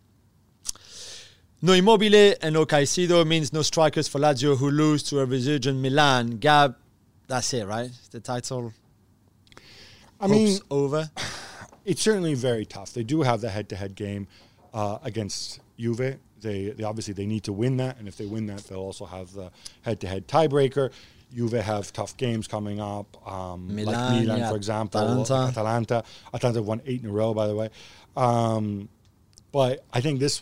Speaker 2: No Immobile and no Caicedo means no strikers for Lazio who lose to a resurgent Milan. Gab, that's it, right? The title. Over.
Speaker 1: It's certainly very tough. They do have the head-to-head game against Juve. They obviously they need to win that, and if they win that, they'll also have the head-to-head tiebreaker. Juve have tough games coming up, like Milan, for example, Atalanta. Atalanta won 8 in a row, by the way. But I think they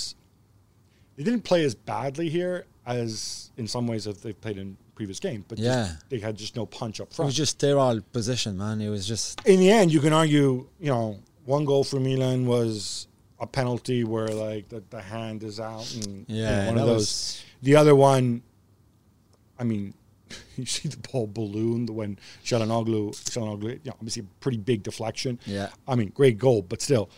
Speaker 1: didn't play as badly here as in some ways as they've played in previous games, but they had just no punch up front.
Speaker 2: It was just sterile possession, man. It was just...
Speaker 1: In the end, you can argue, one goal for Milan was a penalty where the hand is out and one of those. The other one, I mean, you see the ball ballooned when Çalhanoğlu, obviously a pretty big deflection.
Speaker 2: Yeah.
Speaker 1: I mean, great goal, but still.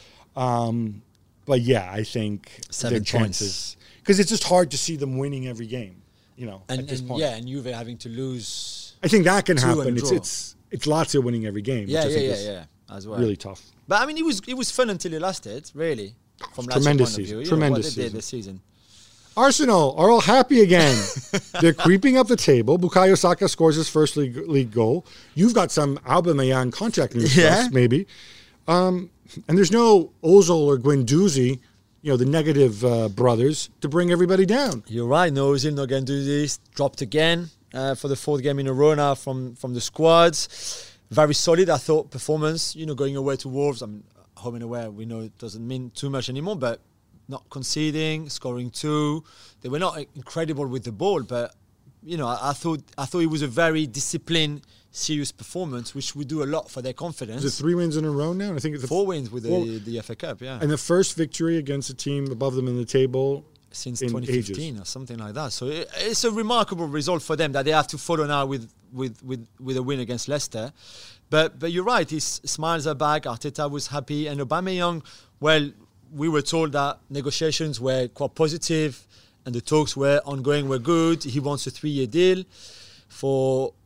Speaker 1: But yeah, I think
Speaker 2: 7
Speaker 1: their chances, because it's just hard to see them winning every game. At this point.
Speaker 2: And Juve having to lose.
Speaker 1: I think that can happen. It's Lazio winning every game. Which I think is
Speaker 2: as well.
Speaker 1: Really tough.
Speaker 2: But I mean, it was fun until it lasted. Really, from
Speaker 1: tremendous
Speaker 2: Lazio's point of view.
Speaker 1: Tremendous
Speaker 2: what they did this season.
Speaker 1: Arsenal are all happy again. They're creeping up the table. Bukayo Saka scores his first league goal. You've got some Aubameyang contract news for us, maybe. And there's no Ozil or Guendouzi, the negative brothers, to bring everybody down.
Speaker 2: You're right. No Ozil, no Guendouzi. Dropped again for the 4th game in a row now from the squads. Very solid, I thought, performance. Going away to Wolves. I mean, home and away, we know it doesn't mean too much anymore, but not conceding, scoring 2. They were not incredible with the ball, but I thought it was a very disciplined, serious performance, which would do a lot for their confidence.
Speaker 1: Is it 3 wins in a row now? I think it's
Speaker 2: 4 wins with the FA Cup, yeah.
Speaker 1: And the first victory against a team above them in the table
Speaker 2: since 2015 or something like that. So it's a remarkable result for them that they have to follow now with a win against Leicester. But you're right, his smiles are back. Arteta was happy, and Aubameyang, well, we were told that negotiations were quite positive and the talks were ongoing, were good. He wants a 3-year deal for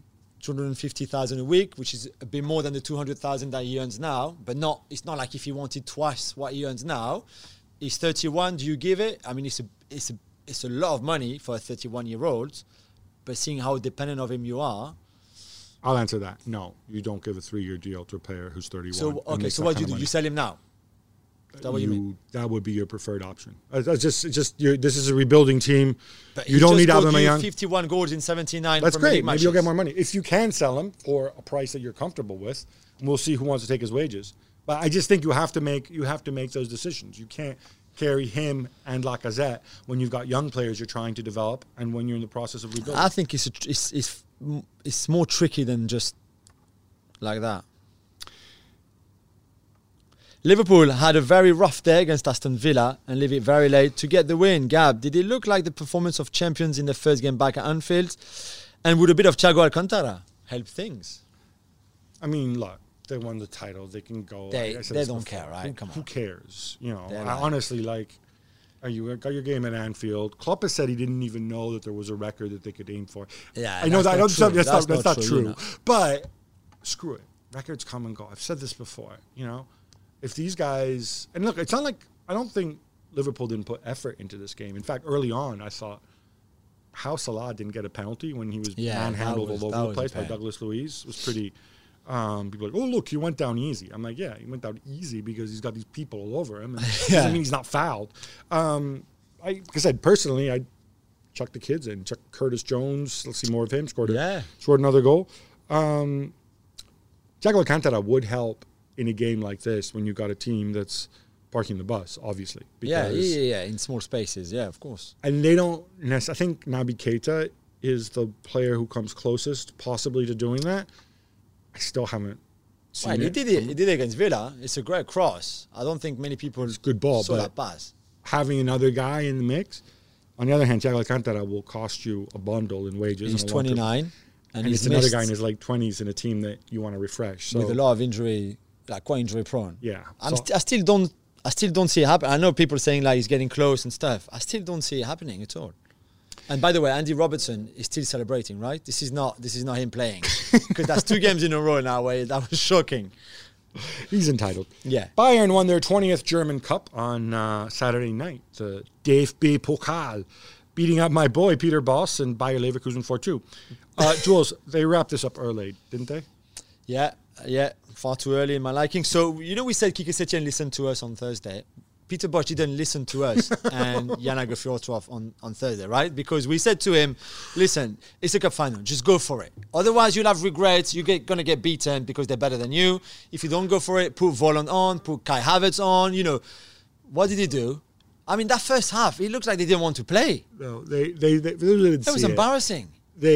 Speaker 2: 250,000 a week, which is a bit more than the 200,000 that he earns now, but it's not like if he wanted twice what he earns now. He's 31. Do you give it? I mean, it's a lot of money for a 31-year-old, but seeing how dependent of him you are.
Speaker 1: I'll answer that. No, you don't give a 3-year deal to a player who's 31.
Speaker 2: So what do you do? You sell him now? Is that what you mean?
Speaker 1: That would be your preferred option. This is a rebuilding team.
Speaker 2: But
Speaker 1: you don't need Aubameyang.
Speaker 2: 51 goals in 79.
Speaker 1: That's
Speaker 2: Premier
Speaker 1: great.
Speaker 2: League
Speaker 1: Maybe
Speaker 2: matches.
Speaker 1: you'll get more money if you can sell him for a price that you're comfortable with. And we'll see who wants to take his wages. But I just think you have to make those decisions. You can't carry him and Lacazette when you've got young players you're trying to develop and when you're in the process of rebuilding.
Speaker 2: I think it's more tricky than just like that. Liverpool had a very rough day against Aston Villa and leave it very late to get the win. Gab, did it look like the performance of champions in the first game back at Anfield? And would a bit of Thiago Alcantara help things?
Speaker 1: I mean, look, they won the title. They can go.
Speaker 2: They don't care, right?
Speaker 1: Who cares? You know,
Speaker 2: They're
Speaker 1: honestly, you got your game at Anfield. Klopp has said he didn't even know that there was a record that they could aim for.
Speaker 2: Yeah,
Speaker 1: I know that. That's not true.
Speaker 2: You know.
Speaker 1: But screw it. Records come and go. I've said this before. You know, if these guys and look, it's not like I don't think Liverpool didn't put effort into this game. In fact, early on, I thought how Salah didn't get a penalty when he was manhandled all over the place by Douglas Luiz was pretty. People are like, oh, look, he went down easy. I'm like, yeah, he went down easy because he's got these people all over him. And doesn't mean he's not fouled. Like I said, personally, I chucked the kids in. Chuck Curtis Jones. Let's see more of him. Scored another goal. Thiago Alcantara would help in a game like this when you've got a team that's parking the bus, obviously.
Speaker 2: Yeah, in small spaces. Yeah, of course.
Speaker 1: And they don't I think Naby Keita is the player who comes closest possibly to doing that. I still haven't seen it.
Speaker 2: He did it against Villa. It's a great cross. I don't think many people
Speaker 1: good ball,
Speaker 2: saw
Speaker 1: but
Speaker 2: that pass.
Speaker 1: Having another guy in the mix. On the other hand, Thiago Alcantara will cost you a bundle in wages.
Speaker 2: He's 29.
Speaker 1: And he's another guy in his late 20s in a team that you want to refresh. So,
Speaker 2: with a lot of injury, quite injury prone.
Speaker 1: Yeah.
Speaker 2: I still don't see it happen. I know people saying like he's getting close and stuff. I still don't see it happening at all. And by the way, Andy Robertson is still celebrating, right? This is not him playing because that's 2 games in a row now where that was shocking.
Speaker 1: He's entitled.
Speaker 2: Yeah.
Speaker 1: Bayern won their 20th German Cup on Saturday night, the DFB Pokal, beating up my boy Peter Bosz and Bayer Leverkusen 4-2. Jules, they wrapped this up early, didn't they?
Speaker 2: Yeah, far too early in my liking. So, we said Quique Setien listened to us on Thursday. Peter Bosz didn't listen to us and Jana Gefjortov on Thursday, right? Because we said to him, listen, it's a cup final. Just go for it. Otherwise, you'll have regrets. You're going to get beaten because they're better than you. If you don't go for it, put Volland on, put Kai Havertz on. What did he do? I mean, that first half, it looked like they didn't want to play.
Speaker 1: No, they didn't
Speaker 2: That was embarrassing.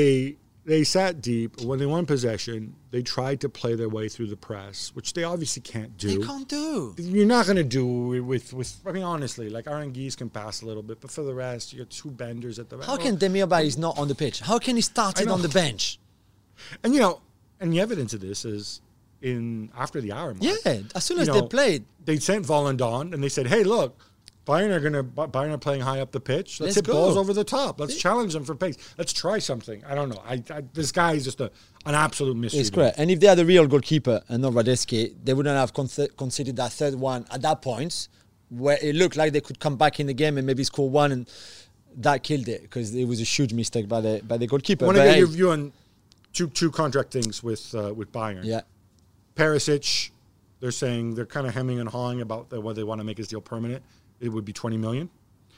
Speaker 1: They sat deep. When they won possession, they tried to play their way through the press, which they obviously can't do.
Speaker 2: They can't do.
Speaker 1: You're not going to do it with. I mean, honestly, like Aranguiz can pass a little bit, but for the rest, you got 2 benders at the.
Speaker 2: How can Demirbay is not on the pitch? How can he start it on the bench?
Speaker 1: And and the evidence of this is after the hour mark.
Speaker 2: Yeah, as soon as they played,
Speaker 1: they sent Volland on, and they said, "Hey, look." Bayern are playing high up the pitch. Let's hit balls over the top. Let's challenge them for pace. Let's try something. I don't know. This guy is just an absolute mystery.
Speaker 2: It's great. And if they had a real goalkeeper and not Radetzky, they wouldn't have conceded that third one at that point where it looked like they could come back in the game and maybe score one, and that killed it because it was a huge mistake by the goalkeeper.
Speaker 1: I want to get your view on two contract things with Bayern.
Speaker 2: Yeah.
Speaker 1: Perisic, they're saying they're kind of hemming and hawing about whether they want to make his deal permanent. It would be 20 million.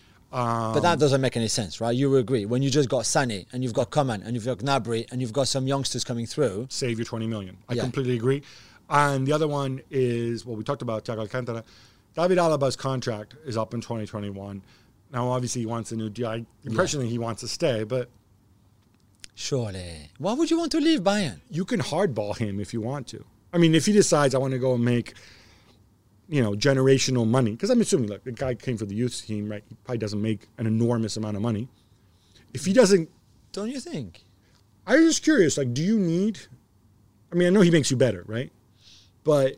Speaker 2: But that doesn't make any sense, right? You agree. When you just got Sané and you've got Coman and you've got Gnabry and you've got some youngsters coming through.
Speaker 1: Save your 20 million. I completely agree. And the other one is, we talked about Thiago Alcantara. David Alaba's contract is up in 2021. Now, obviously, he wants a new deal. The impression that he wants to stay, but...
Speaker 2: Surely. Why would you want to leave Bayern?
Speaker 1: You can hardball him if you want to. I mean, if he decides I want to go and make... generational money. Because I'm assuming, the guy came for the youth team, right? He probably doesn't make an enormous amount of money. If he doesn't...
Speaker 2: Don't you think?
Speaker 1: I was just curious, do you need... I mean, I know he makes you better, right? But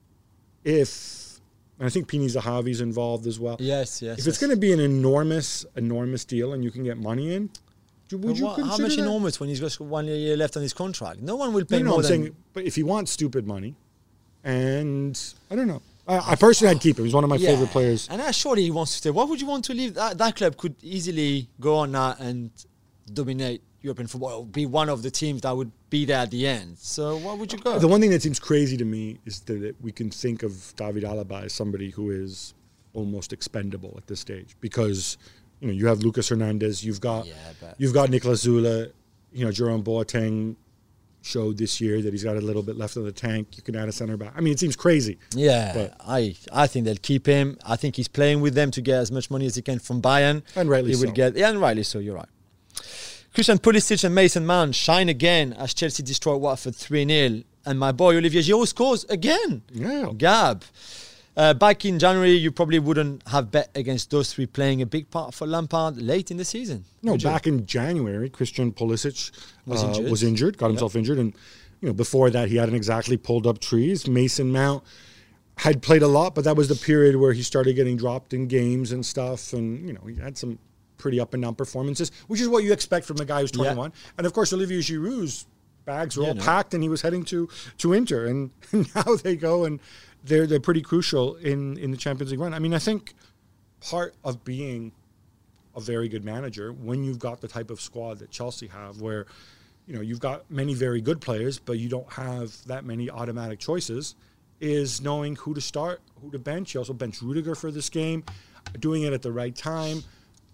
Speaker 1: if... And I think Pini Zahavi's involved as well.
Speaker 2: Yes.
Speaker 1: If it's going to be an enormous deal and you can get money in, Would you consider
Speaker 2: how much
Speaker 1: that?
Speaker 2: enormous when he's got 1 year left on his contract? No one will pay
Speaker 1: No,
Speaker 2: more
Speaker 1: I'm
Speaker 2: than...
Speaker 1: saying, but if he wants stupid money, and I don't know. I personally, I'd keep him. He's one of my favorite players.
Speaker 2: And surely he wants to stay. Why would you want to leave? That club could easily go on now and dominate European football, be one of the teams that would be there at the end. So why would you go?
Speaker 1: The one thing that seems crazy to me is that we can think of David Alaba as somebody who is almost expendable at this stage, because you have Lucas Hernandez, you've got Nicolas Zula, Jerome Boateng showed this year that he's got a little bit left in the tank. You can add a centre back. I mean, it seems crazy.
Speaker 2: Yeah,
Speaker 1: but
Speaker 2: I think they'll keep him. I think he's playing with them to get as much money as he can from Bayern.
Speaker 1: And rightly so.
Speaker 2: And rightly so, you're right. Christian Pulisic and Mason Mount shine again as Chelsea destroy Watford 3-0. And my boy Olivier Giroud scores again.
Speaker 1: Yeah.
Speaker 2: Gab. Back in January, you probably wouldn't have bet against those three playing a big part for Lampard late in the season.
Speaker 1: No, back in January, Christian Pulisic was injured, got himself injured. And before that, he hadn't exactly pulled up trees. Mason Mount had played a lot, but that was the period where he started getting dropped in games and stuff. And, he had some pretty up and down performances, which is what you expect from a guy who's 21. Yeah. And of course, Olivier Giroud's bags were all packed, and he was heading to Inter. And now they go, and they're pretty crucial in the Champions League run. I mean, I think part of being a very good manager, when you've got the type of squad that Chelsea have, where you've got many very good players, but you don't have that many automatic choices, is knowing who to start, who to bench. You also bench Rudiger for this game, doing it at the right time.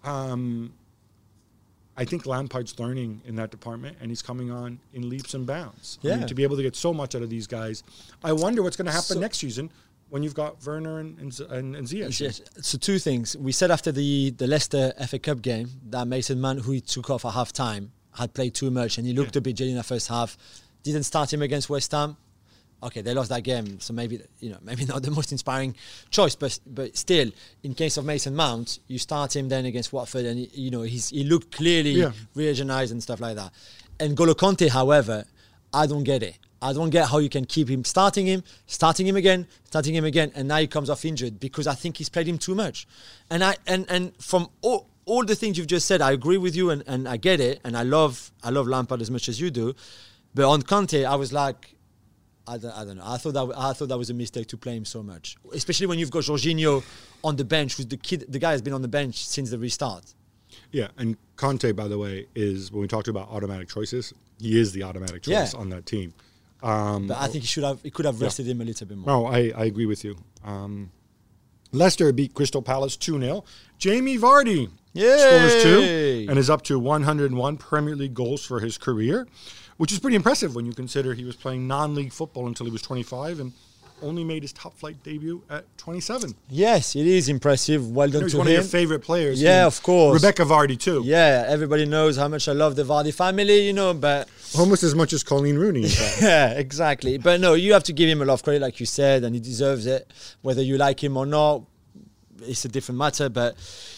Speaker 1: I think Lampard's learning in that department, and he's coming on in leaps and bounds.
Speaker 2: Yeah.
Speaker 1: I mean, to be able to get so much out of these guys. I wonder what's going to happen next season when you've got Werner and Ziyech.
Speaker 2: Yes. So two things. We said after the Leicester FA Cup game that Mason Mount, who he took off at half-time, had played too much, and he looked a bit jaded in the first half. Didn't start him against West Ham. Okay, they lost that game, so maybe not the most inspiring choice, but still, in case of Mason Mount, you start him then against Watford, and he looked clearly re-energized and stuff like that. And N'Golo Kante, however, I don't get it. I don't get how you can keep him, starting him again, and now he comes off injured, because I think he's played him too much. And from all the things you've just said, I agree with you, and I get it, and I love Lampard as much as you do, but on Kante, I was like, I don't know. I thought that was a mistake to play him so much, especially when you've got Jorginho on the bench, who's the guy has been on the bench since the restart.
Speaker 1: Yeah, and Conte, by the way, is, when we talked about automatic choices, he is the automatic choice on that team.
Speaker 2: But I think he could have rested him a little bit more.
Speaker 1: No, I agree with you. Leicester beat Crystal Palace 2-0. Jamie Vardy scores 2 and is up to 101 Premier League goals for his career, which is pretty impressive when you consider he was playing non-league football until he was 25 and only made his top-flight debut at 27.
Speaker 2: Yes, it is impressive. Well done to him.
Speaker 1: He's one of your favorite players.
Speaker 2: Yeah, of course.
Speaker 1: Rebecca Vardy, too.
Speaker 2: Yeah, everybody knows how much I love the Vardy family, but...
Speaker 1: Almost as much as Colleen Rooney, in fact.
Speaker 2: Yeah, exactly. But no, you have to give him a lot of credit, like you said, and he deserves it. Whether you like him or not, it's a different matter, but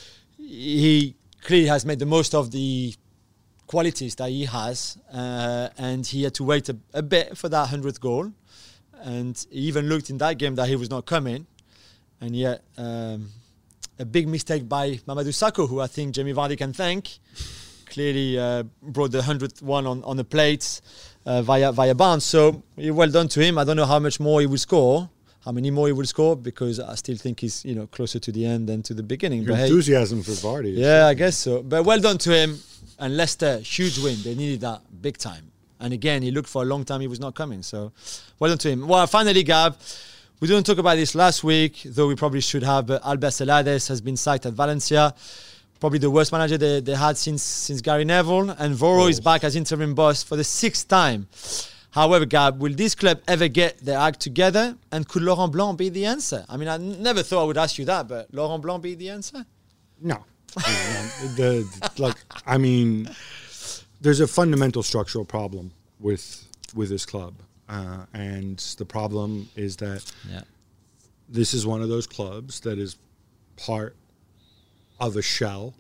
Speaker 2: he clearly has made the most of the qualities that he has, and he had to wait a bit for that 100th goal, and he even looked in that game that he was not coming, and yet a big mistake by Mamadou Sakho, who I think Jamie Vardy can thank, clearly brought the 100th one on the plate via Barnes. So well done to him. I don't know how much more he will score, how many more he will score, because I still think he's closer to the end than to the beginning.
Speaker 1: Your enthusiasm for Vardy.
Speaker 2: Yeah, I guess so. But well done to him. And Leicester, huge win. They needed that big time. And again, he looked for a long time he was not coming. So well done to him. Well, finally, Gab, we didn't talk about this last week, though we probably should have, but Albert Celades has been sacked at Valencia. Probably the worst manager they had since Gary Neville. And Voro is back as interim boss for the 6th time. However, Gab, will this club ever get their act together? And could Laurent Blanc be the answer? I mean, I never thought I would ask you that, but Laurent Blanc be the answer?
Speaker 1: No. There's a fundamental structural problem with this club. And the problem is that this is one of those clubs that is part of a shell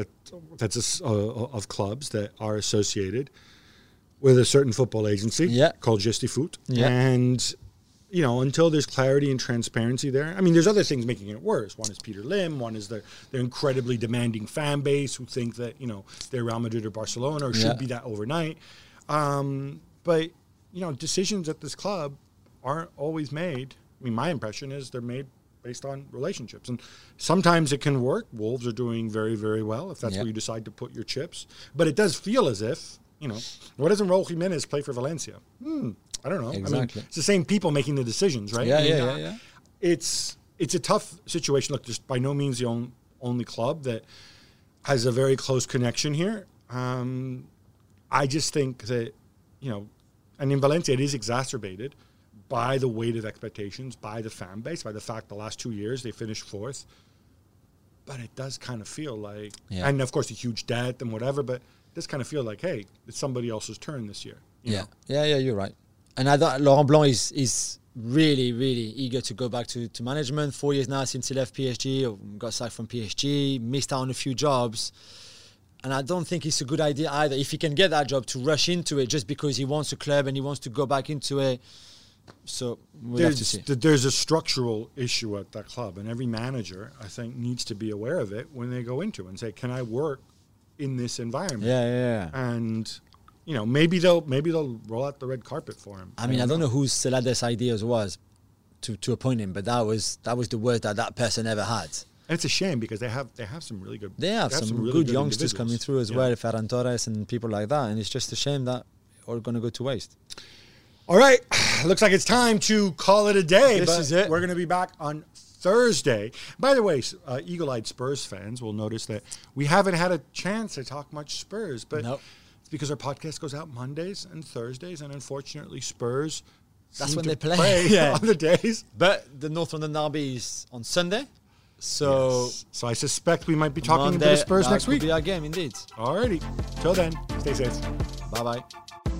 Speaker 1: of clubs that are associated with a certain football agency called Justifoot. And until there's clarity and transparency there. I mean, there's other things making it worse. One is Peter Lim. One is their incredibly demanding fan base who think that, they're Real Madrid or Barcelona or should be that overnight. But, decisions at this club aren't always made. I mean, my impression is they're made based on relationships. And sometimes it can work. Wolves are doing very, very well if that's where you decide to put your chips. But it does feel as if, why doesn't Raul Jimenez play for Valencia? I don't know.
Speaker 2: Exactly.
Speaker 1: I mean, it's the same people making the decisions, right?
Speaker 2: Yeah.
Speaker 1: It's a tough situation. Look, there's by no means the only club that has a very close connection here. I just think that, and in Valencia it is exacerbated by the weight of expectations, by the fan base, by the fact the last 2 years they finished fourth. But it does kind of feel like, and of course a huge debt and whatever, but it does kind of feel like, hey, it's somebody else's turn this year.
Speaker 2: Yeah, you're right. And I thought Laurent Blanc is really, really eager to go back to management. 4 years now since he left PSG, or got sacked from PSG, missed out on a few jobs. And I don't think it's a good idea either, if he can get that job, to rush into it just because he wants a club and he wants to go back into it. So we'll have to see.
Speaker 1: There's a structural issue at that club, and every manager, I think, needs to be aware of it when they go into it and say, can I work in this environment?
Speaker 2: Yeah.
Speaker 1: And... maybe they'll roll out the red carpet for him.
Speaker 2: I don't know who Celades' ideas was to appoint him, but that was the worst that person ever had.
Speaker 1: And it's a shame because they have some really good.
Speaker 2: They have some really good youngsters coming through as well, Ferran Torres and people like that, and it's just a shame that are going to go to waste.
Speaker 1: All right, looks like it's time to call it a day.
Speaker 2: This is it.
Speaker 1: We're going to be back on Thursday. By the way, eagle-eyed Spurs fans will notice that we haven't had a chance to talk much Spurs, but.
Speaker 2: Nope.
Speaker 1: Because our podcast goes out Mondays and Thursdays, and unfortunately Spurs
Speaker 2: that's when they play
Speaker 1: on the days.
Speaker 2: But the North London derby is on Sunday, so
Speaker 1: I suspect we might be talking about Spurs next week.
Speaker 2: That could be our game, indeed.
Speaker 1: Alrighty, till then, stay safe.
Speaker 2: Bye-bye.